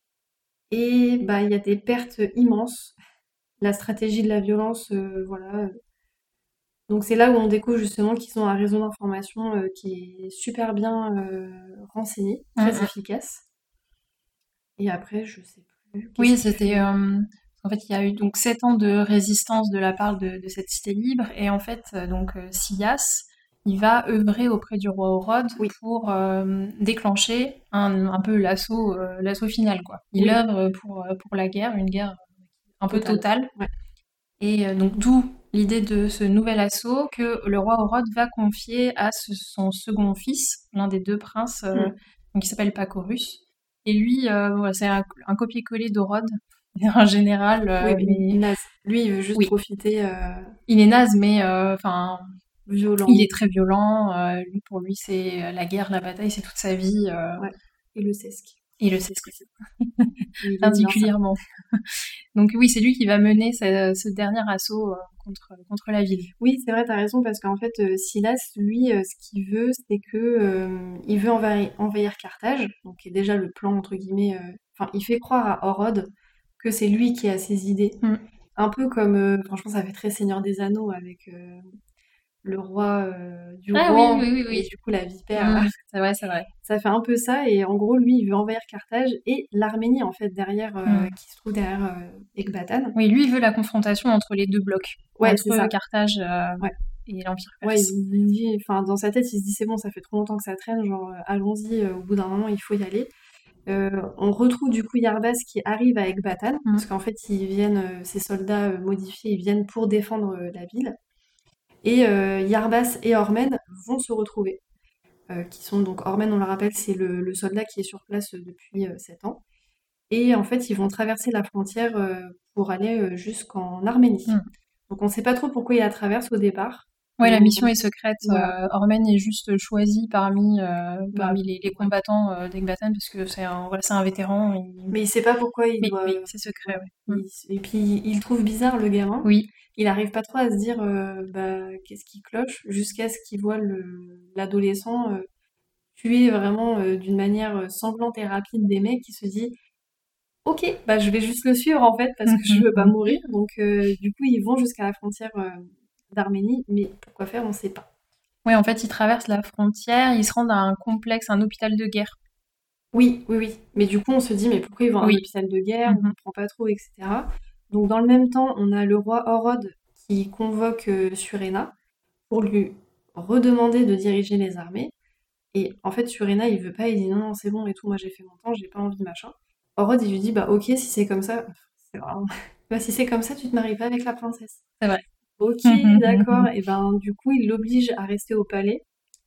[SPEAKER 1] et bah il y a des pertes immenses. La stratégie de la violence, voilà. Donc c'est là où on découvre justement qu'ils ont un réseau d'information qui est super bien renseigné,
[SPEAKER 2] Mm,
[SPEAKER 1] très
[SPEAKER 2] mm.
[SPEAKER 1] efficace. Et après, je sais plus, qu'est-ce
[SPEAKER 2] Oui,
[SPEAKER 1] qu'il
[SPEAKER 2] c'était.
[SPEAKER 1] fait?
[SPEAKER 2] En fait, il y a eu donc 7 ans de résistance de la part de cette cité libre, et en fait, Silas, il va œuvrer auprès du roi Horod
[SPEAKER 1] Oui,
[SPEAKER 2] pour déclencher un peu l'assaut final, quoi. Il
[SPEAKER 1] oui,
[SPEAKER 2] œuvre pour la guerre, une guerre un peu
[SPEAKER 1] total.
[SPEAKER 2] totale,
[SPEAKER 1] Ouais.
[SPEAKER 2] et donc d'où l'idée de ce nouvel assaut que le roi Horod va confier à son second fils, l'un des deux princes,
[SPEAKER 1] Mm.
[SPEAKER 2] donc qui s'appelle Pacorus. Et lui, voilà, c'est un copier-coller d'Horod, un général,
[SPEAKER 1] Oui, mais
[SPEAKER 2] mais
[SPEAKER 1] naze. Lui, il veut juste
[SPEAKER 2] oui,
[SPEAKER 1] profiter
[SPEAKER 2] il est naze, mais enfin, il
[SPEAKER 1] violent.
[SPEAKER 2] est très violent. Pour lui, c'est la guerre, la bataille, c'est toute sa vie.
[SPEAKER 1] Ouais. Et le sesque.
[SPEAKER 2] Il le sait ce que c'est,
[SPEAKER 1] Il aime bien ça.
[SPEAKER 2] particulièrement. Donc oui, c'est lui qui va mener ce dernier assaut contre la ville.
[SPEAKER 1] Oui, c'est vrai, t'as raison, parce qu'en fait, Silas, lui, ce qu'il veut, c'est que il veut envahir Carthage, donc qui est déjà le plan entre guillemets. Enfin, il fait croire à Horod que c'est lui qui a ses idées.
[SPEAKER 2] Mm.
[SPEAKER 1] Un peu comme, franchement, ça fait très Seigneur des Anneaux avec le roi du
[SPEAKER 2] Ah oui,
[SPEAKER 1] Rouen
[SPEAKER 2] oui, oui,
[SPEAKER 1] et
[SPEAKER 2] oui.
[SPEAKER 1] du coup la vipère. Là.
[SPEAKER 2] Mm. C'est vrai, c'est vrai.
[SPEAKER 1] Ça fait un peu ça, et en gros, lui, il veut envahir Carthage et l'Arménie, en fait, derrière,
[SPEAKER 2] Mm.
[SPEAKER 1] qui se trouve derrière Ecbatane.
[SPEAKER 2] Oui, lui, il veut la confrontation entre les deux blocs,
[SPEAKER 1] Ouais, c'est
[SPEAKER 2] entre
[SPEAKER 1] ça.
[SPEAKER 2] Carthage
[SPEAKER 1] Ouais.
[SPEAKER 2] et l'Empire
[SPEAKER 1] Ouais,
[SPEAKER 2] perse.
[SPEAKER 1] il dit, enfin, dans sa tête, il se dit c'est bon, ça fait trop longtemps que ça traîne, genre allons-y, au bout d'un moment, il faut y aller. On retrouve du coup Yarbas qui arrive à Ecbatane, parce
[SPEAKER 2] Mm.
[SPEAKER 1] qu'en fait, ils viennent, ces soldats modifiés, ils viennent pour défendre la ville. Et Yarbas et Ormen vont se retrouver. Qui sont donc, Ormen, on le rappelle, c'est le soldat qui est sur place depuis 7 ans. Et en fait, ils vont traverser la frontière pour aller jusqu'en Arménie.
[SPEAKER 2] Mm.
[SPEAKER 1] Donc on ne sait pas trop pourquoi ils la traversent au départ.
[SPEAKER 2] Ouais, la mission est secrète.
[SPEAKER 1] Voilà.
[SPEAKER 2] Ormen est juste choisi
[SPEAKER 1] Bah,
[SPEAKER 2] parmi les
[SPEAKER 1] ouais.
[SPEAKER 2] combattants d'Ecbatan parce que voilà, c'est un vétéran.
[SPEAKER 1] Mais il sait pas pourquoi il doit.
[SPEAKER 2] Mais c'est secret,
[SPEAKER 1] Ouais.
[SPEAKER 2] ouais. Mm.
[SPEAKER 1] Et puis il trouve bizarre le gamin.
[SPEAKER 2] Oui.
[SPEAKER 1] Il arrive pas trop à se dire bah, qu'est-ce qui cloche jusqu'à ce qu'il voit l'adolescent tuer vraiment d'une manière sanglante et rapide des mecs qui se dit ok, bah je vais juste le suivre en fait parce que je veux pas mourir. Donc du coup ils vont jusqu'à la frontière d'Arménie, mais pourquoi faire on sait pas.
[SPEAKER 2] Ouais, en fait, ils traversent la frontière, ils se rendent à un complexe, un hôpital de guerre.
[SPEAKER 1] Oui, oui, oui. Mais du coup on se dit mais pourquoi ils vont à un
[SPEAKER 2] Oui.
[SPEAKER 1] hôpital de guerre, on
[SPEAKER 2] Mhm.
[SPEAKER 1] comprend pas trop, etc. Donc dans le même temps on a le roi Horod qui convoque Surena pour lui redemander de diriger les armées. Et en fait, Surena, il veut pas, il dit non, non, c'est bon et tout, moi j'ai fait mon temps, j'ai pas envie, machin. Horod, il lui dit, bah ok, si c'est comme ça, c'est vraiment... bah, si c'est comme ça, tu te maries pas avec la princesse.
[SPEAKER 2] C'est vrai.
[SPEAKER 1] Ok, d'accord, et ben du coup, il l'oblige à rester au palais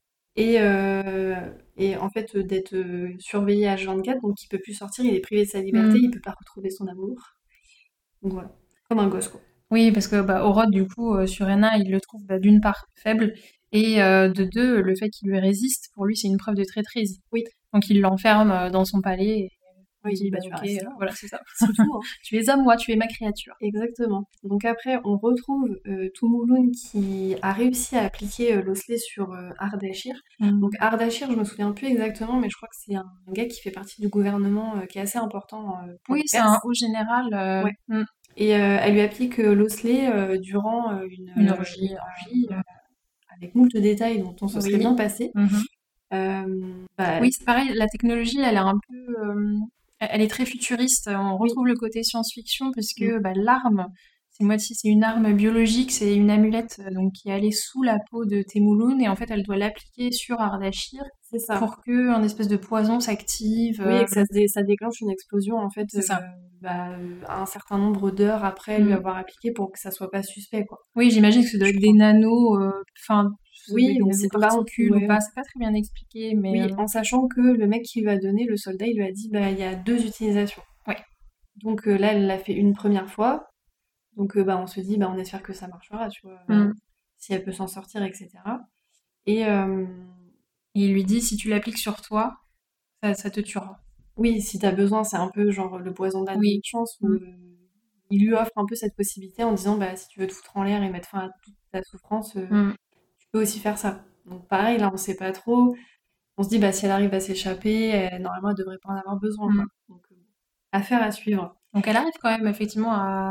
[SPEAKER 1] et en fait d'être surveillé à H24, donc il peut plus sortir, il est privé de sa liberté, il
[SPEAKER 2] Mm.
[SPEAKER 1] peut pas retrouver son amour. Donc voilà, comme un gosse quoi.
[SPEAKER 2] Oui, parce que bah, Orod, du coup, Surena, il le trouve d'une part faible, et de deux, le fait qu'il lui résiste, pour lui, c'est une preuve de traîtrise.
[SPEAKER 1] Oui,
[SPEAKER 2] Donc il l'enferme dans son palais, et il
[SPEAKER 1] oui, il
[SPEAKER 2] dit,
[SPEAKER 1] dit, bah
[SPEAKER 2] bah
[SPEAKER 1] tu vas
[SPEAKER 2] ok,
[SPEAKER 1] rester là,
[SPEAKER 2] voilà, c'est ça.
[SPEAKER 1] c'est tout, hein.
[SPEAKER 2] Tu es à moi, tu es ma créature.
[SPEAKER 1] Exactement. Donc après, on retrouve Tumulun qui a réussi à appliquer l'osselet sur Ardashir. Donc
[SPEAKER 2] Mm.
[SPEAKER 1] Ardashir, je me souviens plus exactement, mais je crois que c'est un gars qui fait partie du gouvernement qui est assez important pour
[SPEAKER 2] Oui,
[SPEAKER 1] les
[SPEAKER 2] c'est un
[SPEAKER 1] Perses.
[SPEAKER 2] haut général,
[SPEAKER 1] Ouais. Et elle lui applique l'osselet durant
[SPEAKER 2] une
[SPEAKER 1] une
[SPEAKER 2] orgie.
[SPEAKER 1] orgie avec moult détails dont on se serait
[SPEAKER 2] Oui.
[SPEAKER 1] bien passé.
[SPEAKER 2] Mhm.
[SPEAKER 1] Bah,
[SPEAKER 2] Oui, c'est pareil, la technologie, elle est un peu, elle est très futuriste. On
[SPEAKER 1] oui.
[SPEAKER 2] retrouve le côté science-fiction parce
[SPEAKER 1] Mm.
[SPEAKER 2] que bah, l'arme, Timothy, c'est une arme biologique, c'est une amulette donc qui est allée sous la peau de Temulun et en fait elle doit l'appliquer sur Ardashir
[SPEAKER 1] C'est ça.
[SPEAKER 2] pour que un espèce de poison s'active.
[SPEAKER 1] Oui, et que ça déclenche une explosion, en fait,
[SPEAKER 2] C'est ça.
[SPEAKER 1] à un certain nombre d'heures après lui avoir appliqué pour que ça soit pas suspect, quoi.
[SPEAKER 2] Oui, j'imagine que ça doit
[SPEAKER 1] Je
[SPEAKER 2] être des
[SPEAKER 1] crois.
[SPEAKER 2] nanos, enfin, ça doit
[SPEAKER 1] Oui,
[SPEAKER 2] être des
[SPEAKER 1] on sait pas,
[SPEAKER 2] nanoparticules ou
[SPEAKER 1] ouais.
[SPEAKER 2] pas, c'est pas très bien expliqué, mais
[SPEAKER 1] Oui, en sachant que le mec qui lui a donné, le soldat, il lui a dit, bah, il y a 2 utilisations.
[SPEAKER 2] ouais.
[SPEAKER 1] Donc là, elle l'a fait une première fois. Donc bah, on se dit, bah, on espère que ça marchera, tu vois, si elle peut s'en sortir, etc. Et
[SPEAKER 2] Et il lui dit si tu l'appliques sur toi, ça te tuera.
[SPEAKER 1] oui, si t'as besoin, c'est un peu genre le poison de la
[SPEAKER 2] Oui.
[SPEAKER 1] chance où il lui offre un peu cette possibilité en disant, bah, si tu veux te foutre en l'air et mettre fin à toute ta souffrance, tu peux aussi faire ça. Donc pareil, là, on sait pas trop. On se dit, bah, si elle arrive à s'échapper, normalement, elle devrait pas en avoir besoin, quoi. Donc, affaire à suivre.
[SPEAKER 2] Donc elle arrive quand même effectivement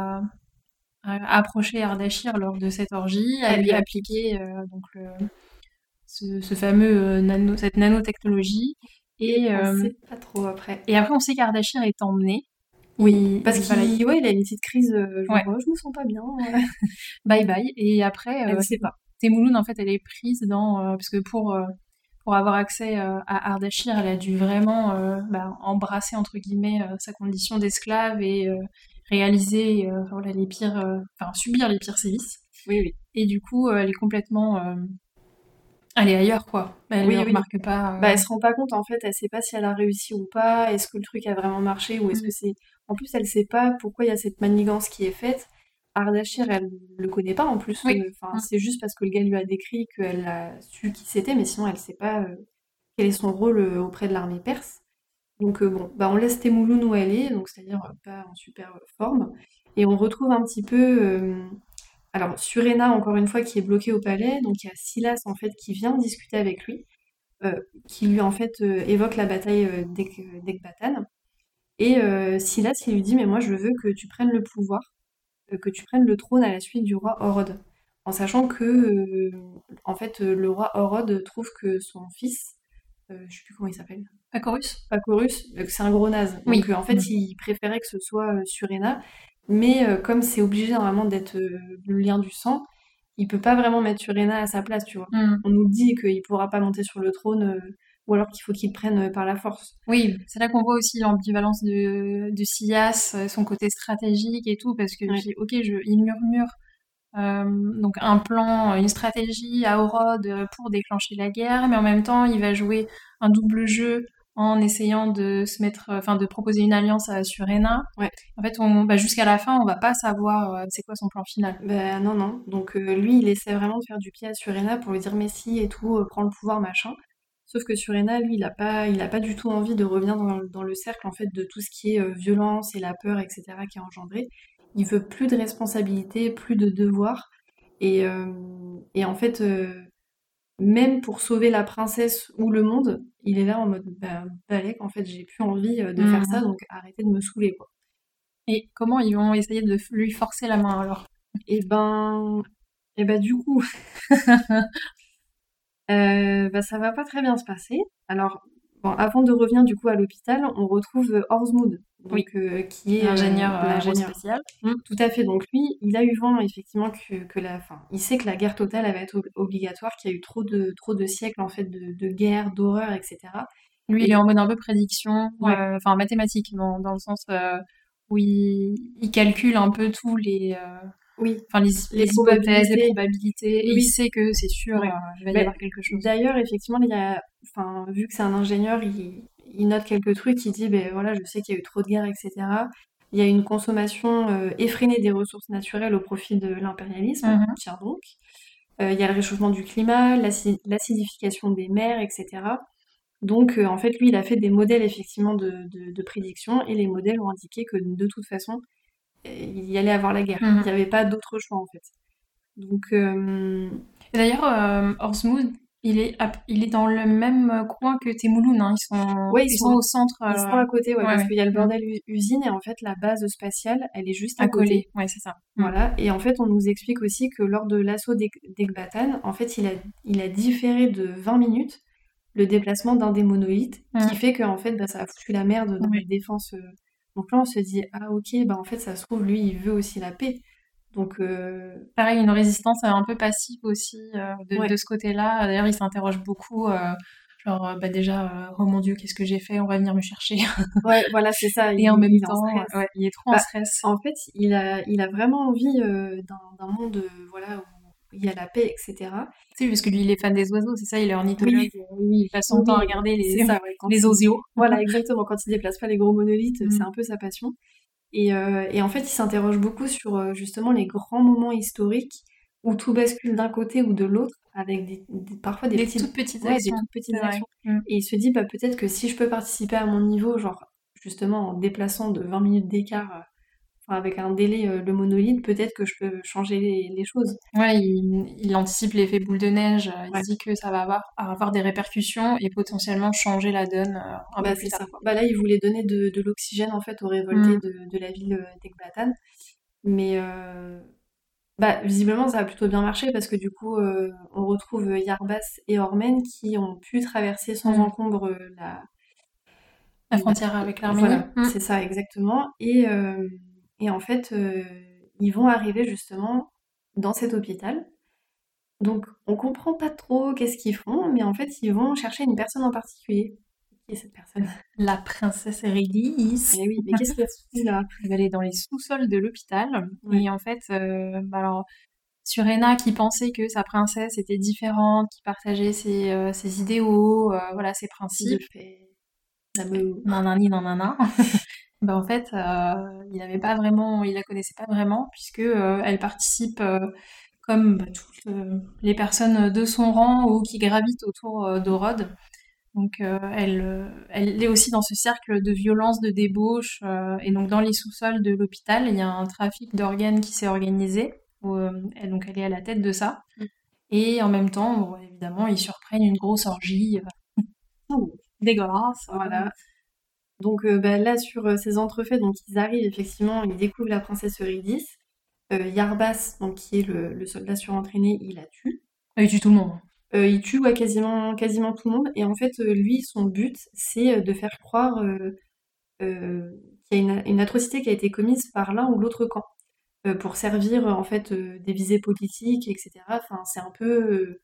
[SPEAKER 2] à approcher Ardashir lors de cette orgie, à
[SPEAKER 1] Elle
[SPEAKER 2] lui
[SPEAKER 1] lui a
[SPEAKER 2] appliquer donc ce fameux cette nanotechnologie. Et,
[SPEAKER 1] on sait pas trop après.
[SPEAKER 2] et après, on sait qu'Ardashir est emmené.
[SPEAKER 1] Oui, parce
[SPEAKER 2] voilà,
[SPEAKER 1] qu'il ouais, il a une petite crise, genre,
[SPEAKER 2] ouais,
[SPEAKER 1] je me sens pas bien.
[SPEAKER 2] bye bye. Et après,
[SPEAKER 1] Elle sait pas.
[SPEAKER 2] Temulun, en fait, elle est prise dans... parce que pour avoir accès à Ardashir, elle a dû vraiment embrasser, entre guillemets, sa condition d'esclave et réaliser voilà, les pires... Enfin, subir les pires sévices.
[SPEAKER 1] Oui, oui.
[SPEAKER 2] Et du coup, elle est complètement... elle est ailleurs, quoi. Elle
[SPEAKER 1] Oui,
[SPEAKER 2] ne
[SPEAKER 1] oui.
[SPEAKER 2] remarque pas...
[SPEAKER 1] Bah, elle se rend pas compte, en fait, elle sait pas si elle a réussi ou pas, est-ce que le truc a vraiment marché ou est-ce que c'est... En plus, elle sait pas pourquoi il y a cette manigance qui est faite. Ardashir, elle le connaît pas en plus,
[SPEAKER 2] Oui.
[SPEAKER 1] enfin, c'est juste parce que le gars lui a décrit qu'elle a su qui c'était, mais sinon elle sait pas quel est son rôle auprès de l'armée perse. Donc bon, bah on laisse Temouloun où elle est, donc c'est-à-dire pas en super forme, et on retrouve un petit peu... alors, Surena, encore une fois, qui est bloquée au palais, donc il y a Silas, en fait, qui vient discuter avec lui, qui lui, en fait, évoque la bataille d'Ecbatane. Et Silas, il lui dit, mais moi, je veux que tu prennes le pouvoir, que tu prennes le trône à la suite du roi Horod. En sachant que, en fait, le roi Horod trouve que son fils, je sais plus comment il s'appelle,
[SPEAKER 2] Pacorus.
[SPEAKER 1] Pacorus, que c'est un gros naze.
[SPEAKER 2] Oui.
[SPEAKER 1] Donc en fait, il préférait que ce soit Surena, mais comme c'est obligé normalement d'être le lien du sang, il peut pas vraiment mettre Surena à sa place, tu vois. On nous dit qu'il pourra pas monter sur le trône, ou alors qu'il faut qu'il le prenne par la force.
[SPEAKER 2] Oui, c'est là qu'on voit aussi l'ambivalence de Silas, son côté stratégique et tout, parce que
[SPEAKER 1] Ouais.
[SPEAKER 2] puis, ok, il murmure donc un plan, une stratégie à Horod pour déclencher la guerre, mais en même temps, il va jouer un double jeu en essayant de se mettre, enfin de proposer une alliance à Surena.
[SPEAKER 1] Ouais.
[SPEAKER 2] En fait, jusqu'à la fin, on va pas savoir c'est quoi son plan final.
[SPEAKER 1] Ben non, non. Donc lui, il essaie vraiment de faire du pied à Surena pour lui dire Messi et tout, prends le pouvoir, machin. Sauf que Surena, lui, il a pas du tout envie de revenir dans le cercle en fait de tout ce qui est violence et la peur, etc. qui est engendré. Il veut plus de responsabilité, plus de devoirs. Et en fait, même pour sauver la princesse ou le monde, il est là en mode bah, Balek, en fait, j'ai plus envie de faire ça, donc arrêtez de me saouler, quoi.
[SPEAKER 2] Et comment ils vont essayer de lui forcer la main alors?
[SPEAKER 1] Et ben, et ben du coup, bah, ça va pas très bien se passer. Alors, bon, avant de revenir du coup à l'hôpital, on retrouve Orsmood,
[SPEAKER 2] Oui.
[SPEAKER 1] donc qui est
[SPEAKER 2] L'ingénieur
[SPEAKER 1] l'ingénieur.
[SPEAKER 2] spécial.
[SPEAKER 1] Tout à fait. Donc lui, il a eu vent effectivement il sait que la guerre totale elle va être obligatoire, qu'il y a eu trop de siècles en fait de guerre, d'horreur, etc.
[SPEAKER 2] Lui, il
[SPEAKER 1] Et
[SPEAKER 2] est en mode un peu prédiction,
[SPEAKER 1] ouais,
[SPEAKER 2] enfin mathématique, dans le sens où il calcule un peu tous
[SPEAKER 1] oui,
[SPEAKER 2] enfin
[SPEAKER 1] les
[SPEAKER 2] les hypothèses, les
[SPEAKER 1] probabilités.
[SPEAKER 2] probabilités, et
[SPEAKER 1] Oui,
[SPEAKER 2] il
[SPEAKER 1] oui.
[SPEAKER 2] sait que c'est sûr,
[SPEAKER 1] Ouais.
[SPEAKER 2] il va y
[SPEAKER 1] Mais
[SPEAKER 2] avoir quelque chose.
[SPEAKER 1] d'ailleurs, effectivement, enfin, vu que c'est un ingénieur, il note quelques trucs. Il dit, ben voilà, je sais qu'il y a eu trop de guerres, etc. Il y a une consommation effrénée des ressources naturelles au profit de l'impérialisme. Tiens donc. Il y a le réchauffement du climat, l'acidification des mers, etc. Donc, en fait, lui, il a fait des modèles effectivement de prédiction et les modèles ont indiqué que de toute façon, il y allait avoir la guerre. Il n'y avait pas d'autre choix en fait. Donc,
[SPEAKER 2] Et d'ailleurs, Hormuzd, il est dans le même coin que Temouloun, hein.
[SPEAKER 1] ouais,
[SPEAKER 2] Ils sont au centre.
[SPEAKER 1] ils sont à côté, ouais,
[SPEAKER 2] Ouais,
[SPEAKER 1] parce
[SPEAKER 2] ouais.
[SPEAKER 1] qu'il y a le bordel usine et en fait, la base spatiale, elle est juste à côté.
[SPEAKER 2] Accolés, ouais, c'est ça.
[SPEAKER 1] Voilà. Et en fait, on nous explique aussi que lors de l'assaut d'Ekbatan, en fait, il a différé de 20 minutes le déplacement d'un des monolithes, qui fait que en fait, bah, ça a foutu la merde dans la défense. Donc là, on se dit, ah ok, bah en fait, ça se trouve, lui, il veut aussi la paix. Donc,
[SPEAKER 2] Pareil, une résistance un peu passive aussi
[SPEAKER 1] ouais,
[SPEAKER 2] de ce côté-là. D'ailleurs, il s'interroge beaucoup, genre, bah déjà, oh mon Dieu, qu'est-ce que j'ai fait? On va venir me chercher.
[SPEAKER 1] ouais, voilà, c'est ça.
[SPEAKER 2] Et en même
[SPEAKER 1] Il est en
[SPEAKER 2] temps,
[SPEAKER 1] stress.
[SPEAKER 2] ouais, il est trop en
[SPEAKER 1] Bah,
[SPEAKER 2] stress.
[SPEAKER 1] en fait, il a vraiment envie d'un monde, voilà, où il y a la paix, etc.
[SPEAKER 2] Tu sais, parce que lui, il est fan des oiseaux, c'est ça, il est ornithologue.
[SPEAKER 1] Oui,
[SPEAKER 2] Oui, il passe
[SPEAKER 1] oui,
[SPEAKER 2] son temps à
[SPEAKER 1] oui,
[SPEAKER 2] regarder
[SPEAKER 1] c'est ça, ouais.
[SPEAKER 2] les osios.
[SPEAKER 1] Voilà, exactement. Quand il déplace pas les gros monolithes, c'est
[SPEAKER 2] Mm.
[SPEAKER 1] un peu sa passion. Et en fait, il s'interroge beaucoup sur justement les grands moments historiques où tout bascule d'un côté ou de l'autre, avec parfois
[SPEAKER 2] Des toutes petites
[SPEAKER 1] ouais, des
[SPEAKER 2] actions,
[SPEAKER 1] toutes
[SPEAKER 2] c'est
[SPEAKER 1] petites
[SPEAKER 2] vrai.
[SPEAKER 1] actions.
[SPEAKER 2] Mm.
[SPEAKER 1] Et il se dit, bah, peut-être que si je peux participer à mon niveau, genre justement en déplaçant de 20 minutes d'écart, enfin, avec un délai, le monolithe, peut-être que je peux changer les choses.
[SPEAKER 2] Ouais, il anticipe l'effet boule de neige, il
[SPEAKER 1] Ouais,
[SPEAKER 2] se dit que ça va avoir des répercussions et potentiellement changer la donne un peu
[SPEAKER 1] bah
[SPEAKER 2] plus
[SPEAKER 1] c'est
[SPEAKER 2] tard,
[SPEAKER 1] ça.
[SPEAKER 2] quoi.
[SPEAKER 1] Bah là, il voulait donner de l'oxygène en fait aux révoltés
[SPEAKER 2] Mm.
[SPEAKER 1] de la ville d'Ecbatan, mais bah, visiblement, ça a plutôt bien marché parce que du coup, on retrouve Yarbas et Ormen qui ont pu traverser sans
[SPEAKER 2] Mm.
[SPEAKER 1] encombre
[SPEAKER 2] La
[SPEAKER 1] bah,
[SPEAKER 2] frontière avec l'Arménie.
[SPEAKER 1] voilà,
[SPEAKER 2] Mm.
[SPEAKER 1] c'est ça exactement. Et en fait, ils vont arriver justement dans cet hôpital. Donc, on comprend pas trop qu'est-ce qu'ils font, mais en fait, ils vont chercher une personne en particulier. Qui est cette personne?
[SPEAKER 2] La princesse Régis.
[SPEAKER 1] Eh oui, mais qu'est-ce qu'elle fout là?
[SPEAKER 2] Elle va aller dans les sous-sols de l'hôpital.
[SPEAKER 1] Ouais,
[SPEAKER 2] Et en fait, bah alors, Surena qui pensait que sa princesse était différente, qui partageait ses idéaux, voilà, ses
[SPEAKER 1] de
[SPEAKER 2] principes,
[SPEAKER 1] fait. L'amour.
[SPEAKER 2] nanani nanana, bah en fait, il la connaissait pas vraiment, puisque elle participe comme bah, toutes les personnes de son rang ou qui gravitent autour d'Orod. Donc elle est aussi dans ce cercle de violence, de débauche, et donc dans les sous-sols de l'hôpital, il y a un trafic d'organes qui s'est organisé, et donc elle est à la tête de ça. Et en même temps, bon, évidemment, ils surprennent une grosse orgie
[SPEAKER 1] Ouh,
[SPEAKER 2] dégueulasse.
[SPEAKER 1] voilà. Donc bah, là, sur ces entrefaits, donc ils arrivent effectivement, ils découvrent la princesse Eurydice. Yarbas, donc qui est le soldat surentraîné, il la tue.
[SPEAKER 2] Il tue tout le monde.
[SPEAKER 1] Il tue ouais, quasiment tout le monde. Et en fait, lui, son but, c'est de faire croire qu'il y a une atrocité qui a été commise par l'un ou l'autre camp, pour servir en fait des visées politiques, etc. Enfin, c'est un peu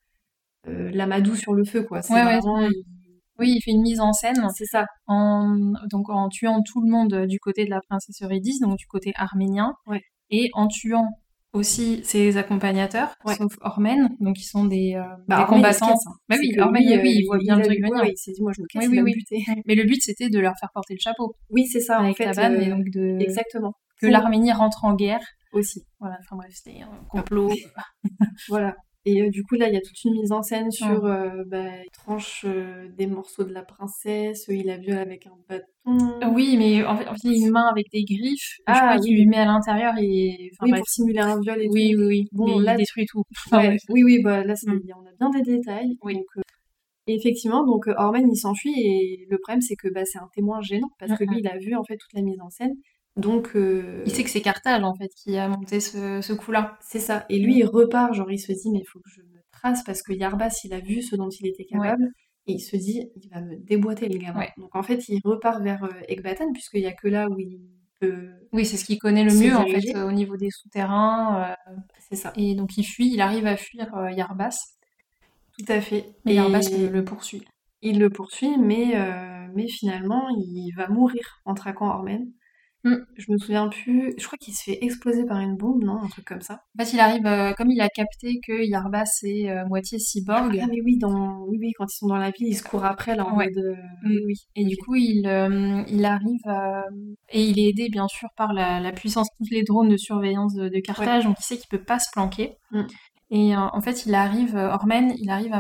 [SPEAKER 1] l'amadou sur le feu, quoi. C'est
[SPEAKER 2] Ouais, ouais.
[SPEAKER 1] vraiment,
[SPEAKER 2] Oui, il fait une mise en scène
[SPEAKER 1] c'est ça.
[SPEAKER 2] donc en tuant tout le monde du côté de la princesse Eurydice, donc du côté arménien,
[SPEAKER 1] Ouais,
[SPEAKER 2] et en tuant aussi ses accompagnateurs,
[SPEAKER 1] ouais.
[SPEAKER 2] sauf Ormen, donc qui sont
[SPEAKER 1] Bah,
[SPEAKER 2] des
[SPEAKER 1] Ormen, il se
[SPEAKER 2] combattants.
[SPEAKER 1] casse, hein.
[SPEAKER 2] Bah
[SPEAKER 1] C'est
[SPEAKER 2] oui,
[SPEAKER 1] que
[SPEAKER 2] Ormen,
[SPEAKER 1] lui,
[SPEAKER 2] oui, il voit bien
[SPEAKER 1] il
[SPEAKER 2] le
[SPEAKER 1] a
[SPEAKER 2] truc
[SPEAKER 1] vu, ouais,
[SPEAKER 2] venir.
[SPEAKER 1] ouais, il s'est dit, moi je me
[SPEAKER 2] Oui,
[SPEAKER 1] casse, il
[SPEAKER 2] oui,
[SPEAKER 1] va me
[SPEAKER 2] oui.
[SPEAKER 1] buter.
[SPEAKER 2] Mais le but, c'était de leur faire porter le chapeau
[SPEAKER 1] Oui, c'est ça, en
[SPEAKER 2] avec
[SPEAKER 1] fait,
[SPEAKER 2] Taban, et donc
[SPEAKER 1] exactement.
[SPEAKER 2] que
[SPEAKER 1] Pour
[SPEAKER 2] l'Arménie rentre en guerre.
[SPEAKER 1] aussi.
[SPEAKER 2] Voilà, enfin bref, c'était un
[SPEAKER 1] Hop.
[SPEAKER 2] complot.
[SPEAKER 1] Voilà. Et du coup, là, il y a toute une mise en scène
[SPEAKER 2] Ouais.
[SPEAKER 1] sur, bah, il tranche des morceaux de la princesse, il la viole avec un bâton.
[SPEAKER 2] Oui, mais en fait, il y a une main avec des griffes, je
[SPEAKER 1] Ah
[SPEAKER 2] crois
[SPEAKER 1] oui,
[SPEAKER 2] qu'il lui
[SPEAKER 1] oui.
[SPEAKER 2] met à l'intérieur et... Enfin
[SPEAKER 1] Oui,
[SPEAKER 2] bref.
[SPEAKER 1] pour simuler un viol et tout.
[SPEAKER 2] Oui, oui, oui. Mais
[SPEAKER 1] Bon,
[SPEAKER 2] il
[SPEAKER 1] là,
[SPEAKER 2] détruit tout. Enfin
[SPEAKER 1] ouais,
[SPEAKER 2] bref.
[SPEAKER 1] oui, oui, bah là,
[SPEAKER 2] Mm.
[SPEAKER 1] on a bien des détails.
[SPEAKER 2] Oui.
[SPEAKER 1] Donc, et effectivement, donc Ormen, il s'enfuit et le problème, c'est que bah, c'est un témoin gênant parce
[SPEAKER 2] Mm,
[SPEAKER 1] que lui,
[SPEAKER 2] mm.
[SPEAKER 1] il a vu en fait toute la mise en scène. Donc,
[SPEAKER 2] Il sait que c'est Carthage, en fait, qui a monté ce coup-là.
[SPEAKER 1] c'est ça. Et lui,
[SPEAKER 2] Mm.
[SPEAKER 1] il repart, genre, il se dit, mais il faut que je me trace parce que Yarbas, il a vu ce dont il était
[SPEAKER 2] Ouais,
[SPEAKER 1] capable. Et il se dit, il va me déboîter, le gamin.
[SPEAKER 2] ouais.
[SPEAKER 1] Donc, en fait, il repart vers Ecbatan, puisqu'il y a que là où il peut
[SPEAKER 2] Oui, c'est ce qu'il connaît le
[SPEAKER 1] se
[SPEAKER 2] mieux, en fait,
[SPEAKER 1] diriger.
[SPEAKER 2] au niveau des souterrains.
[SPEAKER 1] C'est ça,
[SPEAKER 2] Et donc il fuit, il arrive à fuir Yarbas,
[SPEAKER 1] tout à fait.
[SPEAKER 2] mais Yarbas
[SPEAKER 1] Et
[SPEAKER 2] le poursuit.
[SPEAKER 1] il le poursuit, mais finalement, il va mourir en traquant Ormen.
[SPEAKER 2] Mm.
[SPEAKER 1] Je me souviens plus, je crois qu'il se fait exploser par une bombe, non? Un truc comme ça.
[SPEAKER 2] En fait, il arrive, comme il a capté que Yarbas est moitié
[SPEAKER 1] Ah
[SPEAKER 2] cyborg,
[SPEAKER 1] mais oui, oui, quand ils sont dans la ville, ils se courent après, là, en
[SPEAKER 2] ouais.
[SPEAKER 1] mode...
[SPEAKER 2] Mm.
[SPEAKER 1] oui, oui,
[SPEAKER 2] Et du
[SPEAKER 1] ok.
[SPEAKER 2] coup, il arrive, et il est aidé bien sûr par la puissance, tous les drones de surveillance de
[SPEAKER 1] Ouais.
[SPEAKER 2] Carthage, donc il sait qu'il peut pas se planquer.
[SPEAKER 1] Mm.
[SPEAKER 2] Et en fait, Ormen, il arrive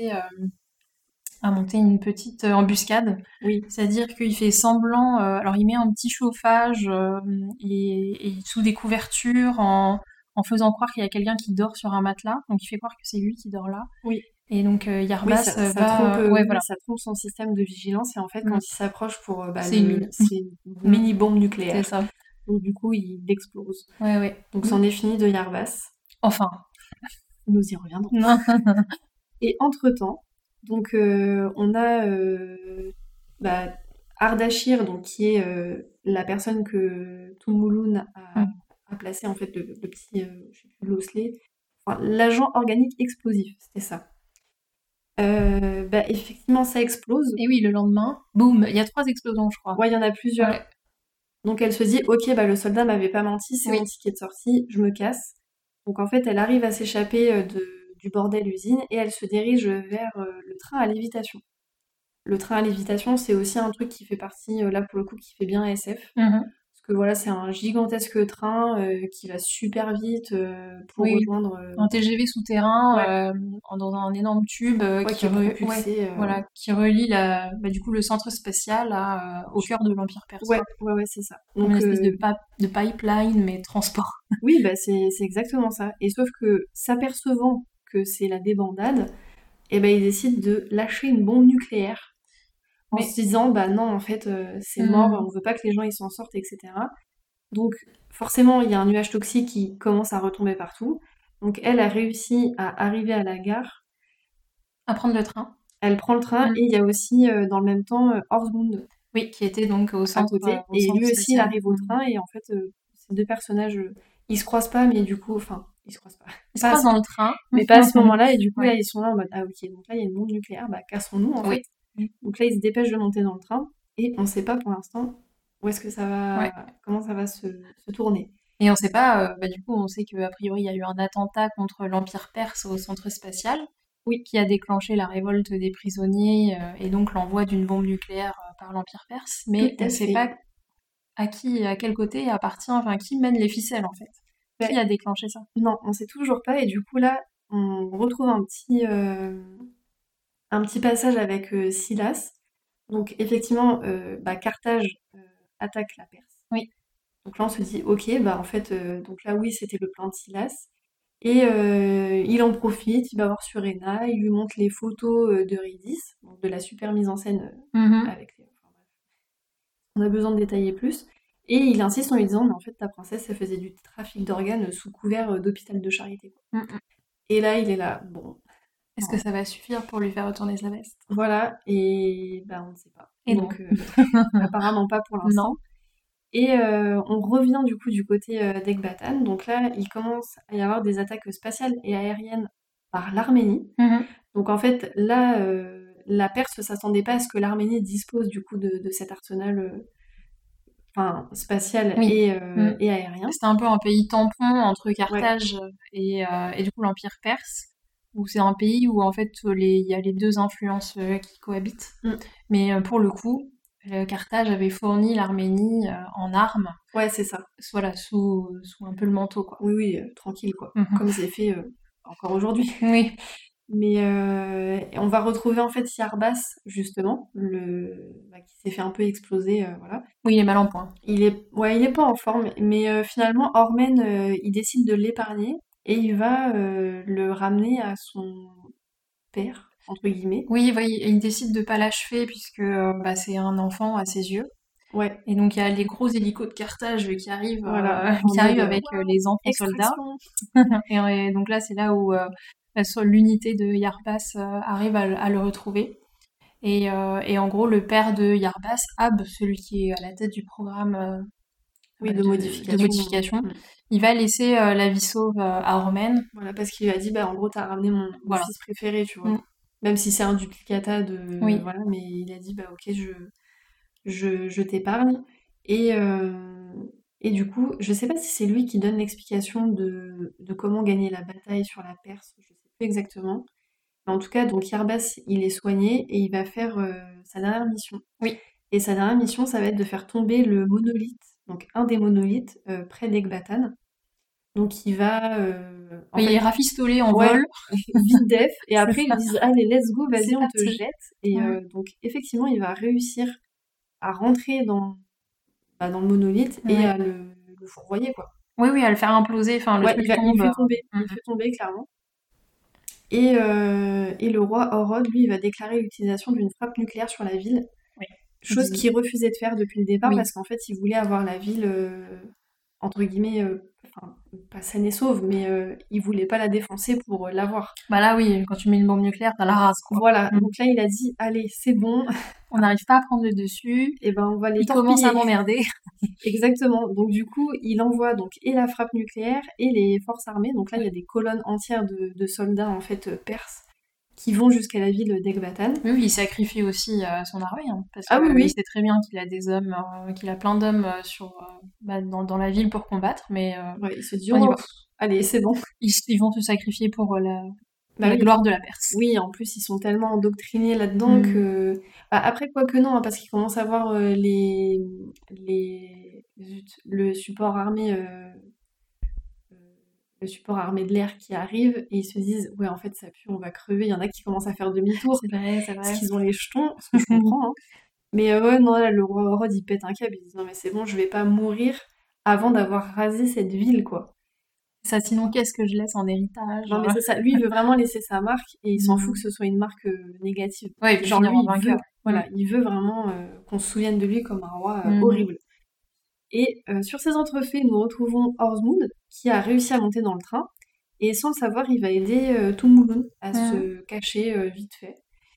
[SPEAKER 2] à monter une petite embuscade.
[SPEAKER 1] Oui,
[SPEAKER 2] C'est-à-dire qu'il fait semblant, alors il met un petit chauffage et sous des couvertures en faisant croire qu'il y a quelqu'un qui dort sur un matelas. Donc il fait croire que c'est lui qui dort là.
[SPEAKER 1] oui.
[SPEAKER 2] Et donc
[SPEAKER 1] Oui,
[SPEAKER 2] Yarbas
[SPEAKER 1] ça trompe,
[SPEAKER 2] ouais
[SPEAKER 1] oui,
[SPEAKER 2] voilà.
[SPEAKER 1] ça trompe son système de vigilance et en fait, quand
[SPEAKER 2] Mm.
[SPEAKER 1] il s'approche pour bah,
[SPEAKER 2] C'est une mine.
[SPEAKER 1] c'est une
[SPEAKER 2] Mm.
[SPEAKER 1] mini bombe
[SPEAKER 2] C'est
[SPEAKER 1] nucléaire.
[SPEAKER 2] ça.
[SPEAKER 1] Donc du coup, il explose.
[SPEAKER 2] Ouais, ouais.
[SPEAKER 1] Donc
[SPEAKER 2] Mm.
[SPEAKER 1] c'en est fini de Yarbas.
[SPEAKER 2] Enfin.
[SPEAKER 1] Nous y reviendrons.
[SPEAKER 2] Non.
[SPEAKER 1] Et entre-temps, donc on a bah, Ardashir, donc qui est la personne que Tumulun
[SPEAKER 2] Mm.
[SPEAKER 1] a placé en fait le petit, je sais plus, l'osselet, enfin l'agent organique explosif, c'était ça. Bah, effectivement, ça explose.
[SPEAKER 2] Et oui, le lendemain, boum, il y a 3 explosions, je crois.
[SPEAKER 1] Ouais, il y en a plusieurs.
[SPEAKER 2] Ouais.
[SPEAKER 1] Donc elle se dit, ok, bah le soldat m'avait pas menti, c'est
[SPEAKER 2] Oui.
[SPEAKER 1] mon ticket de sortie, je me casse. Donc en fait, elle arrive à s'échapper du bordel usine et elle se dirige vers le train à lévitation. Le train à lévitation, c'est aussi un truc qui fait partie, là pour le coup, qui fait bien SF.
[SPEAKER 2] Mhm.
[SPEAKER 1] Parce que voilà, c'est un gigantesque train qui va super vite pour
[SPEAKER 2] Oui,
[SPEAKER 1] rejoindre.
[SPEAKER 2] un TGV
[SPEAKER 1] Ouais,
[SPEAKER 2] souterrain dans un énorme tube
[SPEAKER 1] ouais, qui est propulsé.
[SPEAKER 2] voilà, qui relie du coup, le centre spatial au cœur de l'Empire perse,
[SPEAKER 1] Ouais,
[SPEAKER 2] quoi.
[SPEAKER 1] ouais, c'est ça.
[SPEAKER 2] Comme une
[SPEAKER 1] Donc
[SPEAKER 2] espèce de pipeline, mais transport.
[SPEAKER 1] oui, bah c'est exactement ça. Et sauf que s'apercevant que c'est la débandade, et ben ils décident de lâcher une bombe nucléaire en
[SPEAKER 2] Mais
[SPEAKER 1] se disant bah non en fait c'est mort,
[SPEAKER 2] hmm,
[SPEAKER 1] on veut pas que les gens ils s'en sortent, etc. Donc forcément il y a un nuage toxique qui commence à retomber partout. Donc elle a réussi à arriver à la gare,
[SPEAKER 2] à prendre le train.
[SPEAKER 1] elle prend le train
[SPEAKER 2] Hmm.
[SPEAKER 1] et il y a aussi dans le même temps Horsmund
[SPEAKER 2] Oui, qui était donc
[SPEAKER 1] à côté
[SPEAKER 2] au
[SPEAKER 1] et
[SPEAKER 2] centre
[SPEAKER 1] lui aussi il
[SPEAKER 2] spatial.
[SPEAKER 1] arrive au train et en fait ces deux personnages ils se croisent pas mais du coup enfin ils se croisent pas.
[SPEAKER 2] Ils se
[SPEAKER 1] Pas à ce-
[SPEAKER 2] croisent dans le train.
[SPEAKER 1] Mais pas à ce moment-là et du coup là
[SPEAKER 2] Ouais.
[SPEAKER 1] ils sont là en mode ah ok donc là il y a une bombe nucléaire bah cassons-nous en fait.
[SPEAKER 2] Oui.
[SPEAKER 1] Donc là, ils se dépêchent de monter dans le train et on ne sait pas pour l'instant où est-ce que ça
[SPEAKER 2] Ouais.
[SPEAKER 1] va, comment ça va se tourner.
[SPEAKER 2] Et on sait pas, du coup, on sait qu'a priori, il y a eu un attentat contre l'Empire perse au centre spatial,
[SPEAKER 1] Oui,
[SPEAKER 2] qui a déclenché la révolte des prisonniers et donc l'envoi d'une bombe nucléaire par l'Empire perse,
[SPEAKER 1] tout
[SPEAKER 2] mais on
[SPEAKER 1] à
[SPEAKER 2] sait
[SPEAKER 1] fait.
[SPEAKER 2] pas à quel côté appartient, enfin, qui mène les ficelles en fait.
[SPEAKER 1] Ben,
[SPEAKER 2] Qui a déclenché ça?
[SPEAKER 1] non, on sait toujours pas et du coup là, on retrouve un petit passage avec Silas. Donc effectivement, bah, Carthage attaque la Perse.
[SPEAKER 2] Oui.
[SPEAKER 1] Donc là, on se dit, ok, bah en fait, donc là, oui, c'était le plan de Silas. Et il en profite, il va voir Surena, il lui montre les photos d'Eurydice, donc de la super mise en scène
[SPEAKER 2] Mhm.
[SPEAKER 1] avec les... enfin, bref, on a besoin de détailler plus. Et il insiste en lui disant, mais en fait, ta princesse, elle faisait du trafic d'organes sous couvert d'hôpital de charité, quoi.
[SPEAKER 2] Mhm.
[SPEAKER 1] Et là, il est là, bon,
[SPEAKER 2] Est-ce que ça va suffire pour lui faire retourner sa veste?
[SPEAKER 1] voilà, et ben on ne sait pas.
[SPEAKER 2] Et non.
[SPEAKER 1] Donc, apparemment pas pour
[SPEAKER 2] Non.
[SPEAKER 1] l'instant. Et on revient du coup du côté d'Ekbatan. Donc là, il commence à y avoir des attaques spatiales et aériennes par l'Arménie.
[SPEAKER 2] Mhm.
[SPEAKER 1] Donc en fait, là, la Perse s'attendait pas à ce que l'Arménie dispose du coup de cet arsenal enfin, spatial
[SPEAKER 2] Oui. Mhm.
[SPEAKER 1] et aérien.
[SPEAKER 2] C'était un peu un pays tampon entre
[SPEAKER 1] Ouais,
[SPEAKER 2] Carthage et du coup l'Empire perse, où c'est un pays où en fait il y a les deux influences qui cohabitent.
[SPEAKER 1] mm.
[SPEAKER 2] Mais pour le coup, Carthage avait fourni l'Arménie en armes,
[SPEAKER 1] Ouais, c'est ça.
[SPEAKER 2] voilà, sous un peu le manteau, quoi.
[SPEAKER 1] Oui, oui, tranquille quoi.
[SPEAKER 2] Mhm.
[SPEAKER 1] Comme c'est fait encore aujourd'hui.
[SPEAKER 2] Oui,
[SPEAKER 1] Mais on va retrouver en fait Yarbas, justement, bah, qui s'est fait un peu exploser, voilà.
[SPEAKER 2] oui, il est mal en point.
[SPEAKER 1] Ouais, il est pas en forme, mais finalement, Ormen, il décide de l'épargner et il va le ramener à son père, entre guillemets.
[SPEAKER 2] Oui, il décide de pas l'achever puisque c'est un enfant à ses yeux.
[SPEAKER 1] Ouais,
[SPEAKER 2] Et donc il y a les gros hélicos de Carthage
[SPEAKER 1] voilà, en
[SPEAKER 2] qui
[SPEAKER 1] mode
[SPEAKER 2] arrivent avec les enfants soldats.
[SPEAKER 1] extraction.
[SPEAKER 2] Et donc là, c'est là où l'unité de Yarbas arrive à le retrouver. Et en gros, le père de Yarbas, Ab, celui qui est à la tête du programme
[SPEAKER 1] Oui, de
[SPEAKER 2] de
[SPEAKER 1] modification.
[SPEAKER 2] modification,
[SPEAKER 1] Mm.
[SPEAKER 2] il va laisser la vie sauve à Ormen.
[SPEAKER 1] Voilà, parce qu'il lui a dit, bah, en gros, t'as ramené mon
[SPEAKER 2] Voilà.
[SPEAKER 1] fils préféré, tu vois.
[SPEAKER 2] Mm.
[SPEAKER 1] Même si c'est un duplicata de...
[SPEAKER 2] Oui.
[SPEAKER 1] Voilà, mais il a dit, bah, ok, je t'épargne. Et, euh, et du coup, je sais pas si c'est lui qui donne l'explication de comment gagner la bataille sur la Perse, je sais plus exactement. Mais en tout cas, donc Yarbas, il est soigné et il va faire sa dernière mission.
[SPEAKER 2] Oui.
[SPEAKER 1] Et sa dernière mission, ça va être de faire tomber le monolithe, donc un des monolithes près d'Ekbatan. Donc il va, en
[SPEAKER 2] Il
[SPEAKER 1] fait,
[SPEAKER 2] est rafistolé en
[SPEAKER 1] ouais,
[SPEAKER 2] vol.
[SPEAKER 1] vite def. Et
[SPEAKER 2] C'est
[SPEAKER 1] après, ils
[SPEAKER 2] ça.
[SPEAKER 1] lui disent, allez, let's go, vas-y,
[SPEAKER 2] C'est
[SPEAKER 1] on te
[SPEAKER 2] parti.
[SPEAKER 1] jette. Et
[SPEAKER 2] Mm.
[SPEAKER 1] donc effectivement, il va réussir à rentrer dans le monolithe et
[SPEAKER 2] Ouais.
[SPEAKER 1] à le fourvoyer, quoi.
[SPEAKER 2] Oui, oui, à le faire imploser. Enfin, le
[SPEAKER 1] Ouais,
[SPEAKER 2] truc
[SPEAKER 1] il
[SPEAKER 2] tombe.
[SPEAKER 1] fait tomber,
[SPEAKER 2] Mm.
[SPEAKER 1] il fait tomber clairement. Et le roi Horod, lui, il va déclarer l'utilisation d'une frappe nucléaire sur la ville,
[SPEAKER 2] Oui.
[SPEAKER 1] chose qu'il refusait de faire depuis le départ
[SPEAKER 2] Oui.
[SPEAKER 1] parce qu'en fait, il voulait avoir la ville entre guillemets, enfin, pas saine et sauve, mais il voulait pas la défoncer pour l'avoir.
[SPEAKER 2] Bah là, oui, quand tu mets une bombe nucléaire, t'as la rase, quoi.
[SPEAKER 1] Voilà, donc là, il a dit, allez, c'est bon,
[SPEAKER 2] On n'arrive pas à prendre le dessus.
[SPEAKER 1] et ben on va les
[SPEAKER 2] Il commence à
[SPEAKER 1] torpiller.
[SPEAKER 2] m'emmerder.
[SPEAKER 1] Exactement. Donc du coup, il envoie donc et la frappe nucléaire et les forces armées. Donc là, il y a des colonnes entières de soldats en fait perses qui vont jusqu'à la ville d'Ekbatan.
[SPEAKER 2] Oui, oui, il sacrifie aussi son armée, hein, parce
[SPEAKER 1] Ah oui,
[SPEAKER 2] qu'il
[SPEAKER 1] oui.
[SPEAKER 2] sait très bien qu'il a des hommes, qu'il a plein d'hommes dans la ville pour combattre, mais
[SPEAKER 1] Ouais, il se dit,
[SPEAKER 2] on y
[SPEAKER 1] oh,
[SPEAKER 2] va.
[SPEAKER 1] allez, c'est bon.
[SPEAKER 2] Ils vont se sacrifier pour
[SPEAKER 1] Bah
[SPEAKER 2] la
[SPEAKER 1] oui.
[SPEAKER 2] gloire de la Perse.
[SPEAKER 1] Oui, en plus, ils sont tellement endoctrinés là-dedans
[SPEAKER 2] Mm.
[SPEAKER 1] que... Bah, après, quoi que non, hein, parce qu'ils commencent à voir le support armé... le support armé de l'air qui arrive et ils se disent ouais en fait ça pue, on va crever. Il y en a qui commencent à faire demi-tour
[SPEAKER 2] C'est vrai, c'est
[SPEAKER 1] parce
[SPEAKER 2] vrai.
[SPEAKER 1] qu'ils ont les jetons, ce que je comprends, hein. Mais ouais non là le roi Horod il pète un câble, il dit non mais c'est bon, je vais pas mourir avant d'avoir rasé cette ville quoi.
[SPEAKER 2] Ça, sinon, qu'est-ce que je laisse en héritage?
[SPEAKER 1] Non mais c'est ça, lui il veut vraiment laisser sa marque et il s'en fout
[SPEAKER 2] Mm.
[SPEAKER 1] que ce soit une marque négative.
[SPEAKER 2] Ouais, il veut
[SPEAKER 1] Genre
[SPEAKER 2] finir
[SPEAKER 1] lui
[SPEAKER 2] en
[SPEAKER 1] il veut,
[SPEAKER 2] vainqueur.
[SPEAKER 1] voilà, il veut vraiment qu'on se souvienne de lui comme un roi
[SPEAKER 2] Mm.
[SPEAKER 1] horrible. Et sur ces entrefaits, nous retrouvons Ormuzd qui a réussi à monter dans le train. Et sans le savoir, il va aider Tumulun à se cacher vite fait.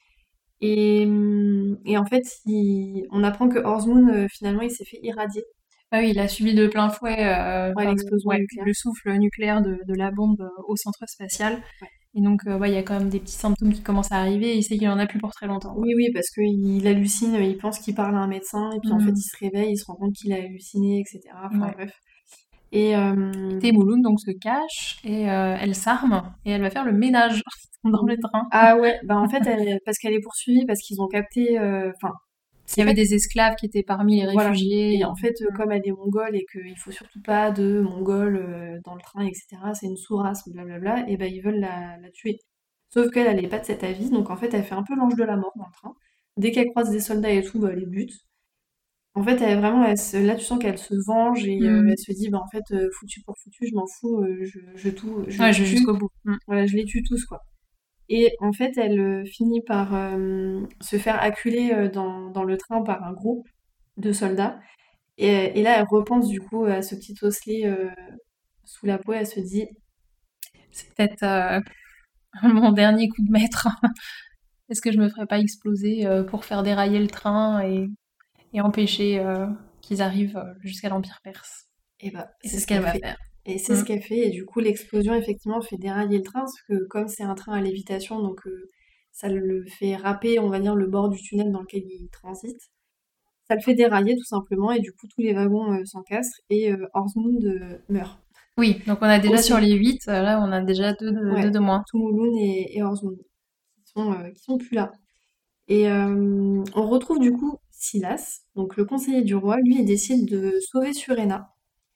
[SPEAKER 1] Et en fait, on apprend que Ormuzd, finalement, il s'est fait irradier.
[SPEAKER 2] Ah oui, il a subi de plein fouet
[SPEAKER 1] L'explosion nucléaire.
[SPEAKER 2] le souffle nucléaire de la bombe au centre spatial.
[SPEAKER 1] Ouais.
[SPEAKER 2] Et donc, il y a quand même des petits symptômes qui commencent à arriver et il sait qu'il en a plus pour très longtemps.
[SPEAKER 1] Oui, oui, parce qu'il hallucine, il pense qu'il parle à un médecin, et puis en fait, il se réveille, il se rend compte qu'il a halluciné, etc. Enfin
[SPEAKER 2] Ouais.
[SPEAKER 1] bref. Et
[SPEAKER 2] Mouloud donc se cache et elle s'arme et elle va faire le ménage dans le train.
[SPEAKER 1] ah ouais, bah en fait, parce qu'elle est poursuivie, parce qu'ils ont capté... Enfin,
[SPEAKER 2] Il y avait des esclaves qui étaient parmi les
[SPEAKER 1] voilà.
[SPEAKER 2] réfugiés.
[SPEAKER 1] Et en fait, comme elle est mongole et qu'il faut surtout pas de mongols dans le train, etc., c'est une sous-race, blablabla, et ben ils veulent la tuer. Sauf qu'elle, elle est pas de cet avis, donc en fait, elle fait un peu l'ange de la mort dans le train. Dès qu'elle croise des soldats et tout, bah, elle les bute. En fait, elle, vraiment, là, tu sens qu'elle se venge et elle se dit, bah en fait, foutu pour foutu, je m'en fous, je
[SPEAKER 2] Ouais,
[SPEAKER 1] les
[SPEAKER 2] je vais
[SPEAKER 1] tue.
[SPEAKER 2] jusqu'au bout.
[SPEAKER 1] Voilà, je les tue tous, quoi. Et en fait, elle finit par se faire acculer dans le train par un groupe de soldats. Et là, elle repense du coup à ce petit osselet sous la peau, et elle se dit
[SPEAKER 2] C'est peut-être mon dernier coup de maître. Est-ce que je me ferais pas exploser pour faire dérailler le train et empêcher qu'ils arrivent jusqu'à l'Empire perse?
[SPEAKER 1] eh ben,
[SPEAKER 2] Et c'est ce qu'elle va faire.
[SPEAKER 1] Et c'est ce qu'elle fait, et du coup, l'explosion effectivement fait dérailler le train, parce que comme c'est un train à lévitation, donc ça le fait râper, on va dire, le bord du tunnel dans lequel il transite. Ça le fait dérailler tout simplement, et du coup, tous les wagons s'encastrent, et Ormuzd meurt.
[SPEAKER 2] Oui, donc on a déjà
[SPEAKER 1] Aussi.
[SPEAKER 2] sur les 8, là on a déjà deux de moins.
[SPEAKER 1] Tumulun et Ormuzd qui sont plus là. Et on retrouve du coup Silas, donc le conseiller du roi. Lui, il décide de sauver Suréna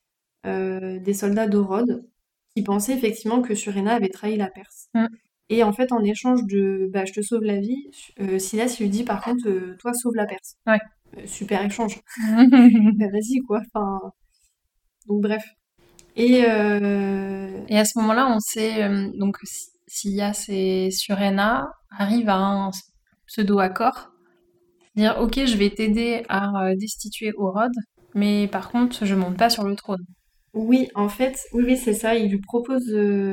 [SPEAKER 1] des soldats d'Horod qui pensaient effectivement que Suréna avait trahi la Perse. Et en fait, en échange de bah, je te sauve la vie, Silas lui dit par contre, toi sauve la Perse.
[SPEAKER 2] Ouais.
[SPEAKER 1] Super échange. Bah, vas-y quoi. Enfin, donc bref. Et
[SPEAKER 2] à ce moment-là, on sait donc Silas et Surena arrivent à un pseudo-accord. Dire ok, je vais t'aider à destituer Horod, mais par contre, je monte pas sur le trône.
[SPEAKER 1] oui, en fait, oui, c'est ça. Il lui propose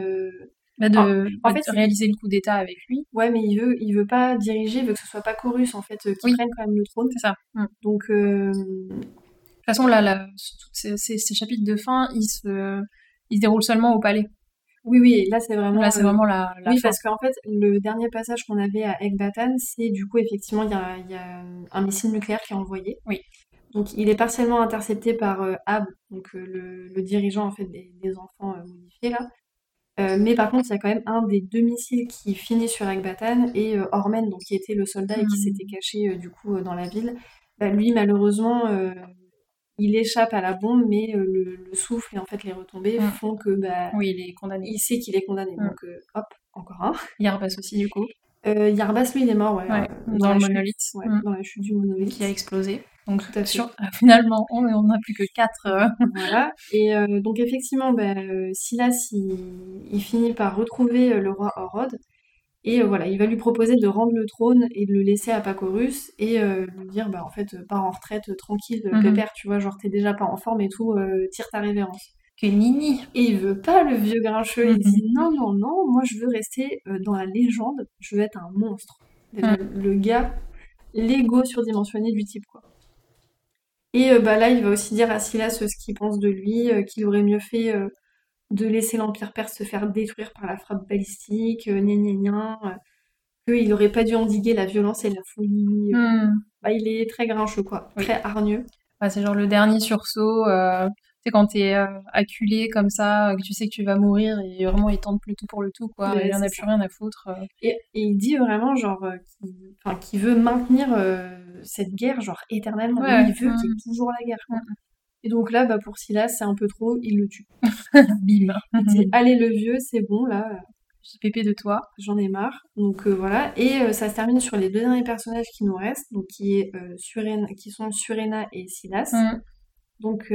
[SPEAKER 2] En fait,
[SPEAKER 1] fait,
[SPEAKER 2] réaliser le coup d'État avec lui.
[SPEAKER 1] ouais, mais il veut pas diriger, il veut que ce soit pas Chorus en fait qui prenne quand même le trône.
[SPEAKER 2] C'est ça.
[SPEAKER 1] Donc
[SPEAKER 2] De toute façon, là tous ces chapitres de fin, ils se déroulent seulement au palais.
[SPEAKER 1] oui, là c'est vraiment
[SPEAKER 2] Là, c'est vraiment la
[SPEAKER 1] oui,
[SPEAKER 2] fin.
[SPEAKER 1] parce qu'en fait, le dernier passage qu'on avait à Ekbatan, c'est du coup effectivement il y a un missile nucléaire qui est envoyé.
[SPEAKER 2] Oui.
[SPEAKER 1] Donc il est partiellement intercepté par Ab, donc le dirigeant en fait des enfants modifiés là. Mais par contre, il y a quand même un des deux missiles qui finit sur Ekbatan et Ormen, donc qui était le soldat et qui s'était caché du coup dans la ville. Bah, lui, malheureusement, il échappe à la bombe, mais le souffle et en fait les retombées font que bah,
[SPEAKER 2] oui, il est condamné.
[SPEAKER 1] Il sait qu'il est condamné. Donc hop, encore un.
[SPEAKER 2] Yarbas aussi du coup.
[SPEAKER 1] Yarbas, lui, il est mort, ouais,
[SPEAKER 2] dans le monolithe.
[SPEAKER 1] Dans la chute du monolithe.
[SPEAKER 2] Qui a explosé. Donc
[SPEAKER 1] tout à fait.
[SPEAKER 2] Finalement, on n'a plus que 4.
[SPEAKER 1] Voilà. Et donc effectivement, Silas, il finit par retrouver le roi Horod. Et voilà, il va lui proposer de rendre le trône et de le laisser à Pacorus et lui dire, bah en fait, pars en retraite tranquille, pépère, tu vois, genre t'es déjà pas en forme et tout, tire ta révérence.
[SPEAKER 2] Que nini.
[SPEAKER 1] Et il veut pas, le vieux grincheux, il dit non, non, non, moi je veux rester dans la légende, je veux être un monstre. Déjà, le gars, l'ego surdimensionné du type, quoi. Et bah là, il va aussi dire à Silas ce qu'il pense de lui, qu'il aurait mieux fait de laisser l'Empire perse se faire détruire par la frappe balistique, gna gna gna, qu'il aurait pas dû endiguer la violence et la folie. Bah, il est très grincheux, quoi,
[SPEAKER 2] Oui.
[SPEAKER 1] très hargneux.
[SPEAKER 2] Ouais, c'est genre le dernier sursaut, tu sais, quand t'es acculé comme ça, que tu sais que tu vas mourir et vraiment il tente le tout pour le tout, quoi.
[SPEAKER 1] Ouais,
[SPEAKER 2] Il en a
[SPEAKER 1] c'est
[SPEAKER 2] plus
[SPEAKER 1] ça.
[SPEAKER 2] rien à foutre.
[SPEAKER 1] Et il dit vraiment, genre, qu'il veut maintenir cette guerre, genre, éternellement.
[SPEAKER 2] Ouais,
[SPEAKER 1] Lui, il veut qu'il y ait toujours la guerre, quoi. Et donc là, bah, pour Silas, c'est un peu trop, il le tue.
[SPEAKER 2] Bim.
[SPEAKER 1] Il dit, allez, le vieux, c'est bon, là,
[SPEAKER 2] J'ai pépé de toi.
[SPEAKER 1] j'en ai marre. Donc voilà. Et ça se termine sur les deux derniers personnages qui nous restent, donc qui sont Surena et Silas. Donc,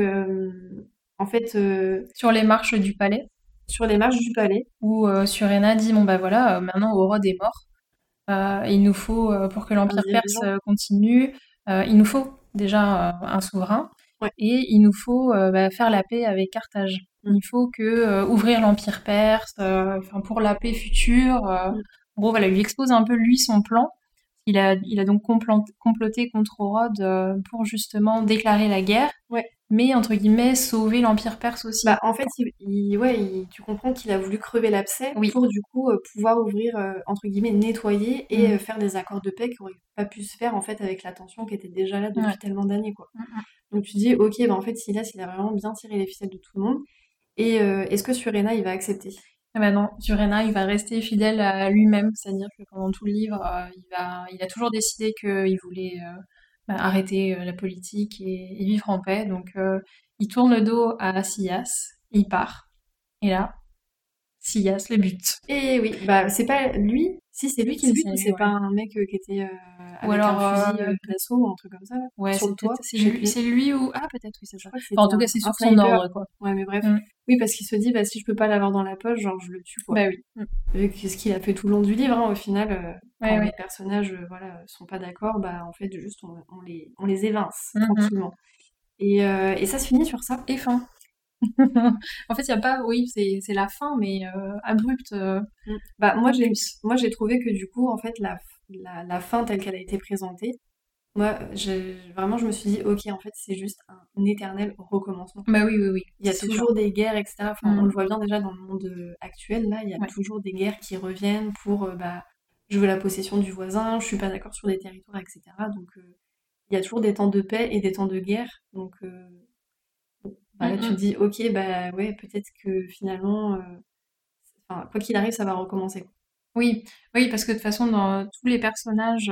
[SPEAKER 1] en fait,
[SPEAKER 2] Sur les marches du palais,
[SPEAKER 1] sur les marches du palais,
[SPEAKER 2] où Surena dit, bon bah voilà, maintenant Orod est mort. Il nous faut, pour que
[SPEAKER 1] un
[SPEAKER 2] l'Empire perse
[SPEAKER 1] dirigeant.
[SPEAKER 2] continue, il nous faut déjà un souverain,
[SPEAKER 1] Ouais.
[SPEAKER 2] et il nous faut faire la paix avec Carthage. Il faut que ouvrir l'Empire perse, enfin pour la paix future. En gros, voilà, il lui expose un peu lui son plan. Il a donc comploté contre Orod pour justement déclarer la guerre,
[SPEAKER 1] Ouais.
[SPEAKER 2] mais entre guillemets sauver l'Empire perse aussi.
[SPEAKER 1] Bah, en fait, tu comprends qu'il a voulu crever l'abcès
[SPEAKER 2] Oui.
[SPEAKER 1] pour du coup pouvoir ouvrir, entre guillemets, nettoyer et faire des accords de paix qui auraient pas pu se faire en fait avec la tension qui était déjà là depuis tellement d'années, quoi. Donc tu dis, ok, bah en fait, Silas, il a vraiment bien tiré les ficelles de tout le monde. Et est-ce que Surena, il va accepter?
[SPEAKER 2] Ah bah non, Surena, il va rester fidèle à lui-même, c'est-à-dire que pendant tout le livre, il a toujours décidé qu'il voulait arrêter la politique et vivre en paix. Donc il tourne le dos à Silas, il part. Et là, Silas le bute.
[SPEAKER 1] Et oui, bah c'est pas lui. Si c'est lui qui le
[SPEAKER 2] Si,
[SPEAKER 1] bute
[SPEAKER 2] c'est
[SPEAKER 1] ou
[SPEAKER 2] lui,
[SPEAKER 1] c'est
[SPEAKER 2] ouais.
[SPEAKER 1] pas un mec qui était
[SPEAKER 2] Ou
[SPEAKER 1] avec
[SPEAKER 2] alors,
[SPEAKER 1] un fusil d'assaut ou un truc comme ça là,
[SPEAKER 2] ouais,
[SPEAKER 1] sur le toit?
[SPEAKER 2] c'est
[SPEAKER 1] Je sais
[SPEAKER 2] lui,
[SPEAKER 1] plus.
[SPEAKER 2] c'est lui ou ah peut-être oui c'est
[SPEAKER 1] Je
[SPEAKER 2] ça.
[SPEAKER 1] crois que
[SPEAKER 2] Enfin, en
[SPEAKER 1] c'était
[SPEAKER 2] tout cas, c'est
[SPEAKER 1] un
[SPEAKER 2] sur son
[SPEAKER 1] sniper.
[SPEAKER 2] ordre quoi.
[SPEAKER 1] Ouais, mais bref.
[SPEAKER 2] Mm.
[SPEAKER 1] Oui, parce qu'il se dit, bah si je peux pas l'avoir dans la poche, genre je le tue, quoi.
[SPEAKER 2] Bah oui.
[SPEAKER 1] Vu que c'est ce qu'il a fait tout le long du livre, hein, au final, quand
[SPEAKER 2] Ouais.
[SPEAKER 1] les personnages voilà, sont pas d'accord, bah en fait, juste on les évince
[SPEAKER 2] Mhm.
[SPEAKER 1] tranquillement. Et ça se finit sur ça.
[SPEAKER 2] Et fin. En fait, il y a pas, oui, c'est la fin, mais abrupte.
[SPEAKER 1] Bah
[SPEAKER 2] Pas plus.
[SPEAKER 1] moi j'ai trouvé que du coup, en fait, la fin telle qu'elle a été présentée, moi, vraiment, je me suis dit, ok, en fait, c'est juste un éternel recommencement.
[SPEAKER 2] Bah oui,
[SPEAKER 1] Il y a
[SPEAKER 2] c'est sûr.
[SPEAKER 1] toujours des guerres, etc. Enfin, on
[SPEAKER 2] Mm.
[SPEAKER 1] le voit bien déjà dans le monde actuel, là, il y a
[SPEAKER 2] Ouais.
[SPEAKER 1] toujours des guerres qui reviennent pour, bah, je veux la possession du voisin, je suis pas d'accord sur des territoires, etc. Donc, il y a toujours des temps de paix et des temps de guerre. Donc, bon, bah, là, tu te
[SPEAKER 2] Mm.
[SPEAKER 1] dis, ok, bah ouais, peut-être que finalement, enfin, quoi qu'il arrive, ça va recommencer, quoi.
[SPEAKER 2] Oui, oui, parce que de toute façon, dans tous les personnages,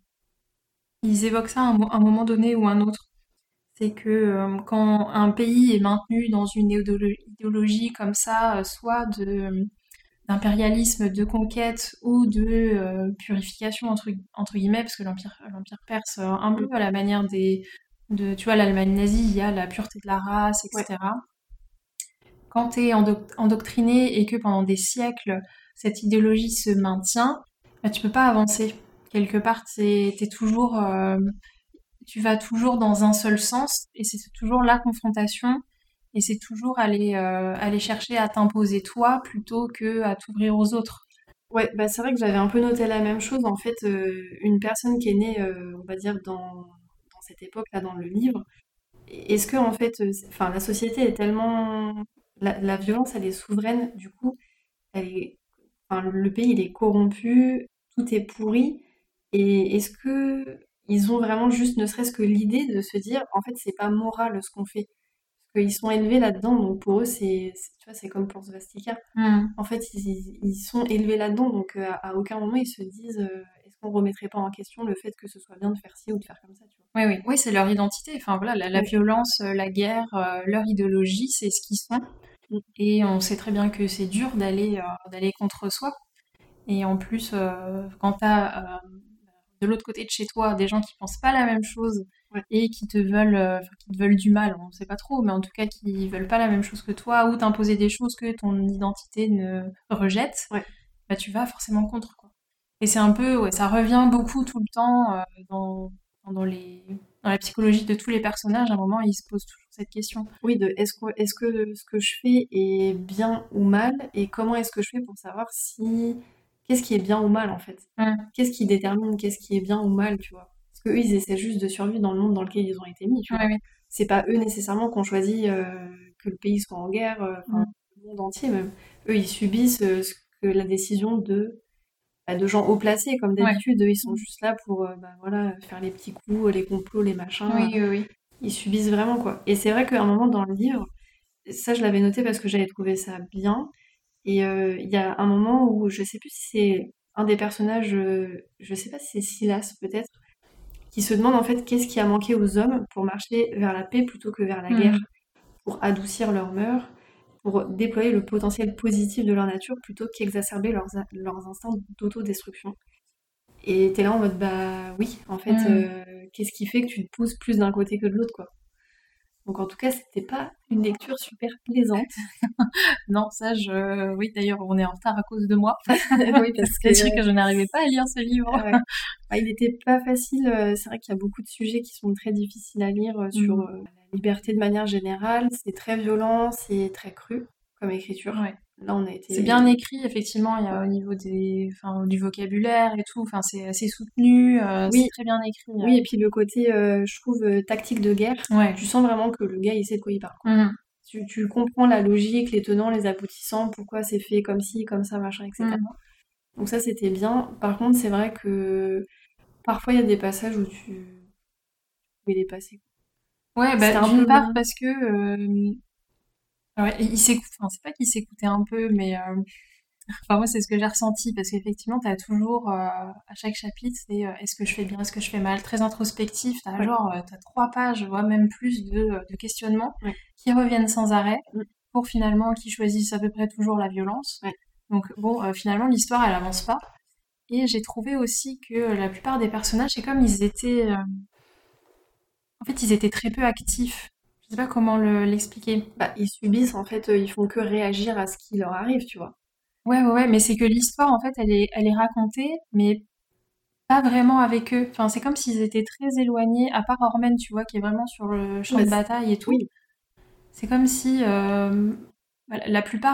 [SPEAKER 2] ils évoquent ça à un moment donné ou un autre. C'est que quand un pays est maintenu dans une idéologie comme ça, soit d'impérialisme, de conquête ou de purification entre guillemets, parce que l'empire perse, un peu à la manière tu vois, l'Allemagne nazie, il y a la pureté de la race,
[SPEAKER 1] Ouais.
[SPEAKER 2] etc. Quand t'es endoctriné et que pendant des siècles cette idéologie se maintient, bah, tu peux pas avancer. Quelque part, t'es toujours, tu vas toujours dans un seul sens et c'est toujours la confrontation et c'est toujours aller chercher à t'imposer toi plutôt que à t'ouvrir aux autres.
[SPEAKER 1] Ouais, bah c'est vrai que j'avais un peu noté la même chose. En fait, une personne qui est née, on va dire, dans cette époque-là, dans le livre, est-ce que, en fait, enfin, la société est tellement. La violence, elle est souveraine, du coup, elle est, enfin, le pays, il est corrompu, tout est pourri. Et est-ce que ils ont vraiment juste, ne serait-ce que l'idée de se dire, en fait, c'est pas moral ce qu'on fait? Parce qu'ils sont élevés là-dedans, donc pour eux, tu vois, c'est comme pour Svastika. En fait, ils sont élevés là-dedans, donc à aucun moment ils se disent est-ce qu'on remettrait pas en question le fait que ce soit bien de faire ci ou de faire comme ça, tu vois.
[SPEAKER 2] Oui, c'est leur identité. Enfin voilà, la
[SPEAKER 1] Ouais.
[SPEAKER 2] violence, la guerre, leur idéologie, c'est ce qu'ils sont.
[SPEAKER 1] Mm.
[SPEAKER 2] Et on sait très bien que c'est dur d'aller contre soi. Et en plus, quand t'as de l'autre côté de chez toi des gens qui pensent pas la même chose
[SPEAKER 1] Ouais.
[SPEAKER 2] et qui te veulent du mal, on sait pas trop, mais en tout cas qui veulent pas la même chose que toi ou t'imposer des choses que ton identité ne rejette,
[SPEAKER 1] Ouais.
[SPEAKER 2] bah tu vas forcément contre quoi. Et c'est un peu, ouais, ça revient beaucoup tout le temps dans, dans les, dans la psychologie de tous les personnages. À un moment, ils se posent toujours cette question.
[SPEAKER 1] Oui, de est-ce que ce que je fais est bien ou mal et comment est-ce que je fais pour savoir si qu'est-ce qui est bien ou mal en fait?
[SPEAKER 2] Mm.
[SPEAKER 1] Qu'est-ce qui détermine qu'est-ce qui est bien ou mal, tu vois? Parce que eux, ils essaient juste de survivre dans le monde dans lequel ils ont été mis, tu
[SPEAKER 2] Ouais,
[SPEAKER 1] vois.
[SPEAKER 2] oui.
[SPEAKER 1] C'est pas eux nécessairement qui ont choisi que le pays soit en guerre, enfin
[SPEAKER 2] Mm.
[SPEAKER 1] le monde entier même. Eux, ils subissent ce que la décision de gens haut placés, comme
[SPEAKER 2] Ouais.
[SPEAKER 1] d'habitude. Eux, ils sont juste là pour bah, voilà, faire les petits coups, les complots, les machins.
[SPEAKER 2] Oui, oui, oui.
[SPEAKER 1] Ils subissent vraiment, quoi. Et c'est vrai qu'à un moment dans le livre, ça je l'avais noté parce que j'avais trouvé ça bien. Et il y a un moment où je sais plus si c'est un des personnages, je sais pas si c'est Silas peut-être, qui se demande en fait qu'est-ce qui a manqué aux hommes pour marcher vers la paix plutôt que vers la guerre,
[SPEAKER 2] Mm.
[SPEAKER 1] pour adoucir leurs mœurs, pour déployer le potentiel positif de leur nature plutôt qu'exacerber leurs instincts d'autodestruction. Et t'es là en mode bah oui, en fait,
[SPEAKER 2] Mm.
[SPEAKER 1] qu'est-ce qui fait que tu te pousses plus d'un côté que de l'autre, quoi. Donc en tout cas, c'était pas une lecture super plaisante.
[SPEAKER 2] Non, ça, oui, d'ailleurs, on est en retard à cause de moi.
[SPEAKER 1] Oui, parce que
[SPEAKER 2] C'est-à-dire que je n'arrivais pas à lire ce livre.
[SPEAKER 1] ah ouais. Bah, il était pas facile. C'est vrai qu'il y a beaucoup de sujets qui sont très difficiles à lire sur
[SPEAKER 2] Mm.
[SPEAKER 1] la liberté de manière générale. C'est très violent, c'est très cru comme écriture.
[SPEAKER 2] Ouais.
[SPEAKER 1] Là, on a
[SPEAKER 2] C'est bien
[SPEAKER 1] été.
[SPEAKER 2] écrit, effectivement, il y a
[SPEAKER 1] Ouais.
[SPEAKER 2] au niveau enfin, du vocabulaire et tout, enfin, c'est assez soutenu, c'est
[SPEAKER 1] Oui,
[SPEAKER 2] très bien écrit.
[SPEAKER 1] oui, et puis le côté, je trouve, tactique de guerre,
[SPEAKER 2] Ouais.
[SPEAKER 1] tu sens vraiment que le gars, il sait de quoi il parle, quoi.
[SPEAKER 2] Mhm.
[SPEAKER 1] Tu comprends la logique, les tenants, les aboutissants, pourquoi c'est fait comme ci, comme ça, machin, etc.
[SPEAKER 2] Mhm.
[SPEAKER 1] Donc ça, c'était bien. Par contre, c'est vrai que parfois, il y a des passages où tu pouvais les passer.
[SPEAKER 2] Ouais,
[SPEAKER 1] C'était
[SPEAKER 2] bah,
[SPEAKER 1] un peu
[SPEAKER 2] d'une part
[SPEAKER 1] long.
[SPEAKER 2] parce que, ouais, il s'écoute, enfin, c'est pas qu'il s'écoutait un peu, mais enfin, moi, c'est ce que j'ai ressenti, parce qu'effectivement, t'as toujours, à chaque chapitre, c'est est-ce que je fais bien, est-ce que je fais mal, très introspectif, t'as
[SPEAKER 1] Ouais,
[SPEAKER 2] genre, t'as 3 pages, voire même plus de questionnements
[SPEAKER 1] ouais,
[SPEAKER 2] qui reviennent sans arrêt,
[SPEAKER 1] mm,
[SPEAKER 2] pour finalement qui choisissent à peu près toujours la violence.
[SPEAKER 1] ouais.
[SPEAKER 2] Donc bon, finalement, l'histoire, elle avance pas. Et j'ai trouvé aussi que la plupart des personnages, c'est comme ils étaient, en fait, ils étaient très peu actifs. Je sais pas comment l'expliquer.
[SPEAKER 1] Bah, ils subissent, en fait, ils font que réagir à ce qui leur arrive, tu vois.
[SPEAKER 2] Ouais, ouais, ouais, mais c'est que l'histoire, en fait, elle est racontée, mais pas vraiment avec eux. Enfin, c'est comme s'ils étaient très éloignés, à part Ormen, tu vois, qui est vraiment sur le champ
[SPEAKER 1] Bah,
[SPEAKER 2] de bataille et tout.
[SPEAKER 1] oui,
[SPEAKER 2] C'est comme si, bah, la plupart,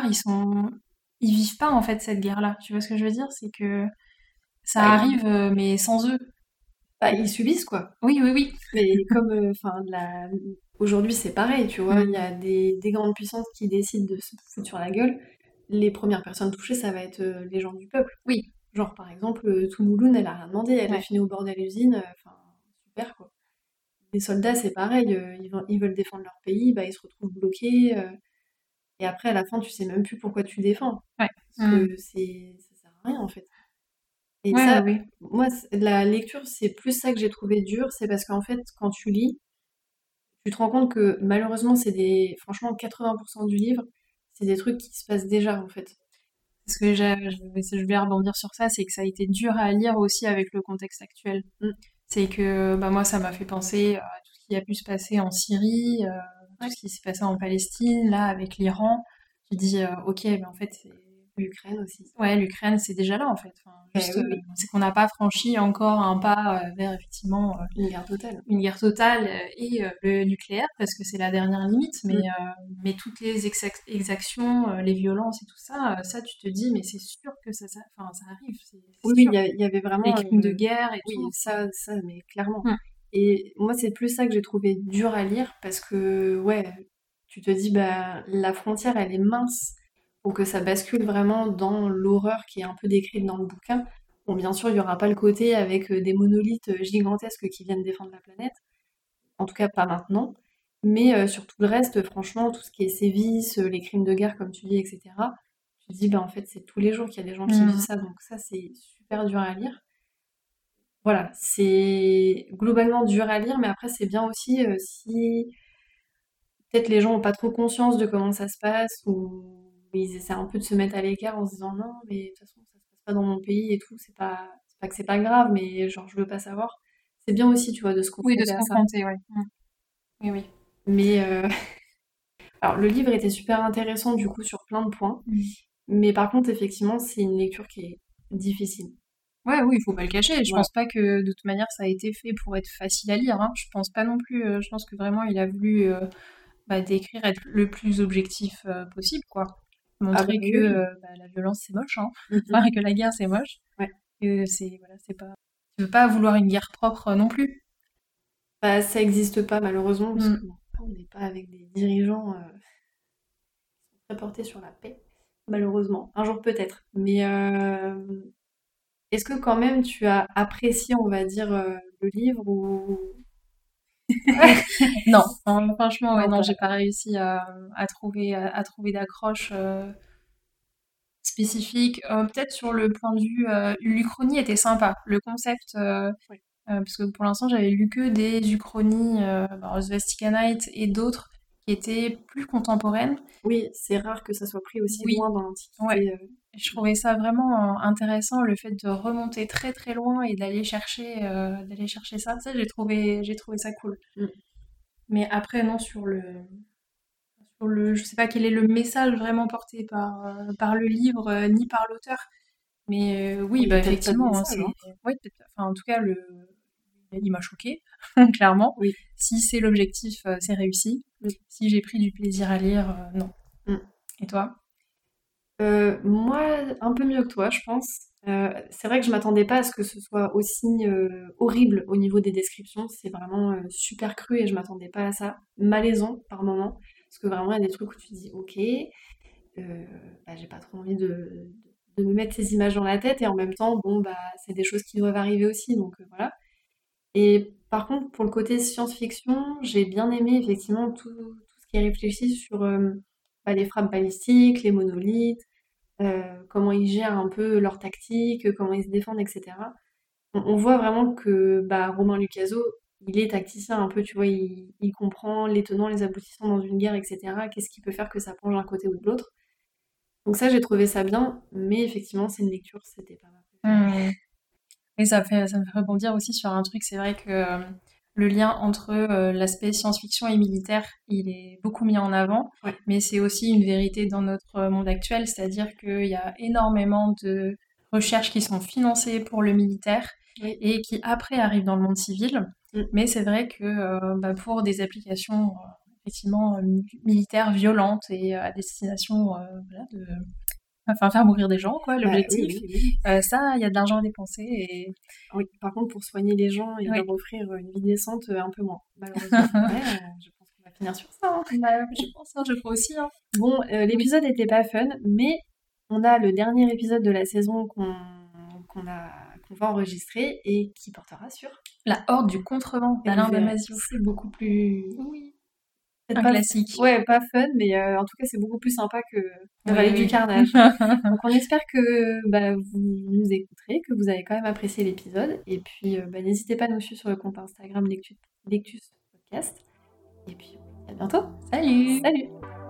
[SPEAKER 2] ils vivent pas, en fait, cette guerre-là. Tu vois ce que je veux dire? C'est que ça
[SPEAKER 1] bah,
[SPEAKER 2] arrive, mais sans eux.
[SPEAKER 1] ils subissent, quoi.
[SPEAKER 2] Oui, oui, oui.
[SPEAKER 1] Mais comme, enfin, aujourd'hui, c'est pareil, tu vois. Il y
[SPEAKER 2] Mm.
[SPEAKER 1] a des grandes puissances qui décident de se foutre sur la gueule. Les premières personnes touchées, ça va être les gens du peuple.
[SPEAKER 2] Oui,
[SPEAKER 1] Genre, par exemple, Toulouloun, elle a rien demandé, elle a
[SPEAKER 2] ouais.
[SPEAKER 1] fini au bord de l'usine, enfin, super, quoi. Les soldats, c'est pareil, ils veulent défendre leur pays, bah, ils se retrouvent bloqués, et après, à la fin, tu sais même plus pourquoi tu défends.
[SPEAKER 2] Ouais.
[SPEAKER 1] Parce
[SPEAKER 2] Mm.
[SPEAKER 1] que ça sert à rien, en fait. Et
[SPEAKER 2] Ouais, ouais,
[SPEAKER 1] ça,
[SPEAKER 2] oui.
[SPEAKER 1] moi, la lecture, c'est plus ça que j'ai trouvé dur, c'est parce qu'en fait, quand tu lis, tu te rends compte que malheureusement, franchement, 80% du livre, c'est des trucs qui se passent déjà, en fait.
[SPEAKER 2] Ce que je vais rebondir sur ça, c'est que ça a été dur à lire aussi avec le contexte actuel.
[SPEAKER 1] Mm.
[SPEAKER 2] C'est que bah, moi, ça m'a fait penser à tout ce qui a pu se passer en Syrie, tout
[SPEAKER 1] Ouais.
[SPEAKER 2] ce qui s'est passé en Palestine, là, avec l'Iran. Je dis, ok, mais en fait,
[SPEAKER 1] L'Ukraine aussi.
[SPEAKER 2] ouais, l'Ukraine, c'est déjà là, en fait. Enfin,
[SPEAKER 1] Eh
[SPEAKER 2] juste,
[SPEAKER 1] oui, oui,
[SPEAKER 2] c'est qu'on n'a pas franchi encore un pas vers, effectivement,
[SPEAKER 1] une guerre totale.
[SPEAKER 2] une guerre totale et le nucléaire, parce que c'est la dernière limite,
[SPEAKER 1] Mm.
[SPEAKER 2] mais toutes les exactions, les violences et tout ça, ça tu te dis, mais c'est sûr que enfin, ça arrive,
[SPEAKER 1] Oui,
[SPEAKER 2] c'est
[SPEAKER 1] oui,
[SPEAKER 2] sûr.
[SPEAKER 1] il y avait
[SPEAKER 2] Les
[SPEAKER 1] vraiment.
[SPEAKER 2] crimes de guerre et
[SPEAKER 1] Oui,
[SPEAKER 2] tout.
[SPEAKER 1] ça, mais clairement.
[SPEAKER 2] Mm.
[SPEAKER 1] Et moi, c'est plus ça que j'ai trouvé dur à lire parce que, ouais, tu te dis, bah, la frontière, elle est mince pour que ça bascule vraiment dans l'horreur qui est un peu décrite dans le bouquin. Bon, bien sûr, il n'y aura pas le côté avec des monolithes gigantesques qui viennent défendre la planète, en tout cas pas maintenant. Mais sur tout le reste, franchement, tout ce qui est sévices, les crimes de guerre, comme tu dis, etc., tu te dis, bah, en fait, c'est tous les jours qu'il y a des gens qui vivent
[SPEAKER 2] Mm.
[SPEAKER 1] ça, donc ça, c'est super dur à lire. Voilà, c'est globalement dur à lire, mais après c'est bien aussi si peut-être les gens ont pas trop conscience de comment ça se passe ou ils essaient un peu de se mettre à l'écart en se disant non, mais de toute façon ça se passe pas dans mon pays et tout, c'est pas que c'est pas grave, mais genre je veux pas savoir. C'est bien aussi, tu vois, de se
[SPEAKER 2] Oui, de
[SPEAKER 1] confronter
[SPEAKER 2] se
[SPEAKER 1] à ça.
[SPEAKER 2] confronter, ouais. Mm. Oui, oui.
[SPEAKER 1] Mais alors le livre était super intéressant du coup sur plein de points,
[SPEAKER 2] Mm.
[SPEAKER 1] mais par contre effectivement c'est une lecture qui est difficile.
[SPEAKER 2] Ouais, oui, il faut pas le cacher. Je
[SPEAKER 1] Voilà.
[SPEAKER 2] pense pas que de toute manière ça a été fait pour être facile à lire, hein. Je pense pas non plus. Je pense que vraiment il a voulu décrire, être le plus objectif possible, quoi.
[SPEAKER 1] Ah bah
[SPEAKER 2] Montrer
[SPEAKER 1] oui,
[SPEAKER 2] que
[SPEAKER 1] oui.
[SPEAKER 2] la violence c'est moche, hein.
[SPEAKER 1] Mhm.
[SPEAKER 2] Enfin, que la guerre c'est moche.
[SPEAKER 1] Ouais.
[SPEAKER 2] Que c'est voilà, c'est pas. Tu veux pas vouloir une guerre propre non plus.
[SPEAKER 1] Bah, ça existe pas malheureusement parce que
[SPEAKER 2] Mm.
[SPEAKER 1] bon, on n'est pas avec des dirigeants très portés sur la paix, malheureusement. Un jour peut-être. Mais est-ce que quand même tu as apprécié, on va dire, le livre ou
[SPEAKER 2] Non, hein, franchement, ouais,
[SPEAKER 1] non
[SPEAKER 2] non,
[SPEAKER 1] pas.
[SPEAKER 2] j'ai pas réussi à trouver d'accroche spécifique. Peut-être sur le point de vue, l'Uchronie était sympa. Le concept,
[SPEAKER 1] Ouais.
[SPEAKER 2] parce que pour l'instant, j'avais lu que des uchronies, Svastika Night et d'autres qui étaient plus contemporaines.
[SPEAKER 1] Oui, c'est rare que ça soit pris aussi
[SPEAKER 2] Oui,
[SPEAKER 1] loin dans
[SPEAKER 2] ouais.
[SPEAKER 1] l'Antiquité.
[SPEAKER 2] Je trouvais ça vraiment intéressant, le fait de remonter très très loin et d'aller chercher ça. Ça, j'ai trouvé ça cool.
[SPEAKER 1] Mm.
[SPEAKER 2] Mais après, non, je sais pas quel est le message vraiment porté par le livre, ni par l'auteur. Mais
[SPEAKER 1] Il
[SPEAKER 2] oui,
[SPEAKER 1] n'y a
[SPEAKER 2] bah
[SPEAKER 1] peut-être pas de
[SPEAKER 2] effectivement, hein,
[SPEAKER 1] message, hein.
[SPEAKER 2] ouais, enfin, en tout cas, il m'a choqué, clairement.
[SPEAKER 1] Oui.
[SPEAKER 2] Si c'est l'objectif, c'est réussi.
[SPEAKER 1] Mm.
[SPEAKER 2] Si j'ai pris du plaisir à lire, non.
[SPEAKER 1] Mm.
[SPEAKER 2] Et toi?
[SPEAKER 1] Moi, un peu mieux que toi, je pense. C'est vrai que je m'attendais pas à ce que ce soit aussi horrible au niveau des descriptions. C'est vraiment super cru et je m'attendais pas à ça. Malaisant par moment, parce que vraiment il y a des trucs où tu te dis ok, bah, j'ai pas trop envie de me mettre ces images dans la tête et en même temps bon bah c'est des choses qui doivent arriver aussi donc voilà. Et par contre pour le côté science-fiction, j'ai bien aimé effectivement tout ce qui est réfléchi sur bah, les frappes balistiques, les monolithes comment ils gèrent un peu leur tactique, comment ils se défendent, etc. On voit vraiment que bah, Romain Lucaso, il est tacticien un peu, tu vois, il comprend les tenants, les aboutissants dans une guerre, etc. Qu'est-ce qui peut faire que ça penche d'un côté ou de l'autre. Donc ça, j'ai trouvé ça bien, mais effectivement, c'est une lecture, c'était pas ma préférée.
[SPEAKER 2] Hmm. Et ça me fait rebondir aussi sur un truc. C'est vrai que le lien entre l'aspect science-fiction et militaire, il est beaucoup mis en avant,
[SPEAKER 1] Ouais,
[SPEAKER 2] mais c'est aussi une vérité dans notre monde actuel, c'est-à-dire qu'il y a énormément de recherches qui sont financées pour le militaire
[SPEAKER 1] oui,
[SPEAKER 2] et qui après arrivent dans le monde civil.
[SPEAKER 1] mm,
[SPEAKER 2] Mais c'est vrai que pour des applications effectivement militaires violentes et à destination voilà, enfin faire mourir des gens, quoi,
[SPEAKER 1] bah oui,
[SPEAKER 2] l'objectif.
[SPEAKER 1] oui, oui.
[SPEAKER 2] Ça, il y a de l'argent à dépenser et
[SPEAKER 1] Oui, par contre, pour soigner les gens et
[SPEAKER 2] oui.
[SPEAKER 1] leur offrir une vie décente, un peu moins, malheureusement. Ouais, je pense qu'on va finir sur ça, hein.
[SPEAKER 2] Bah, je pense, hein, je crois aussi, hein.
[SPEAKER 1] Bon,
[SPEAKER 2] Oui.
[SPEAKER 1] l'épisode était pas fun, mais on a le dernier épisode de la saison qu'on va enregistrer et qui portera sur
[SPEAKER 2] La Horde du Contrevent
[SPEAKER 1] et vous
[SPEAKER 2] d'Alain
[SPEAKER 1] verrez,
[SPEAKER 2] Damasio.
[SPEAKER 1] c'est beaucoup plus
[SPEAKER 2] Oui.
[SPEAKER 1] peut-être
[SPEAKER 2] Un
[SPEAKER 1] pas
[SPEAKER 2] classique.
[SPEAKER 1] ouais, pas fun, mais en tout cas, c'est beaucoup plus sympa que la
[SPEAKER 2] Oui,
[SPEAKER 1] Vallée du
[SPEAKER 2] oui.
[SPEAKER 1] Carnage. Donc on espère que, bah, vous nous écouterez, que vous avez quand même apprécié l'épisode et puis, bah, n'hésitez pas à nous suivre sur le compte Instagram Lectus Podcast et puis on se dit à bientôt.
[SPEAKER 2] Salut!
[SPEAKER 1] Salut!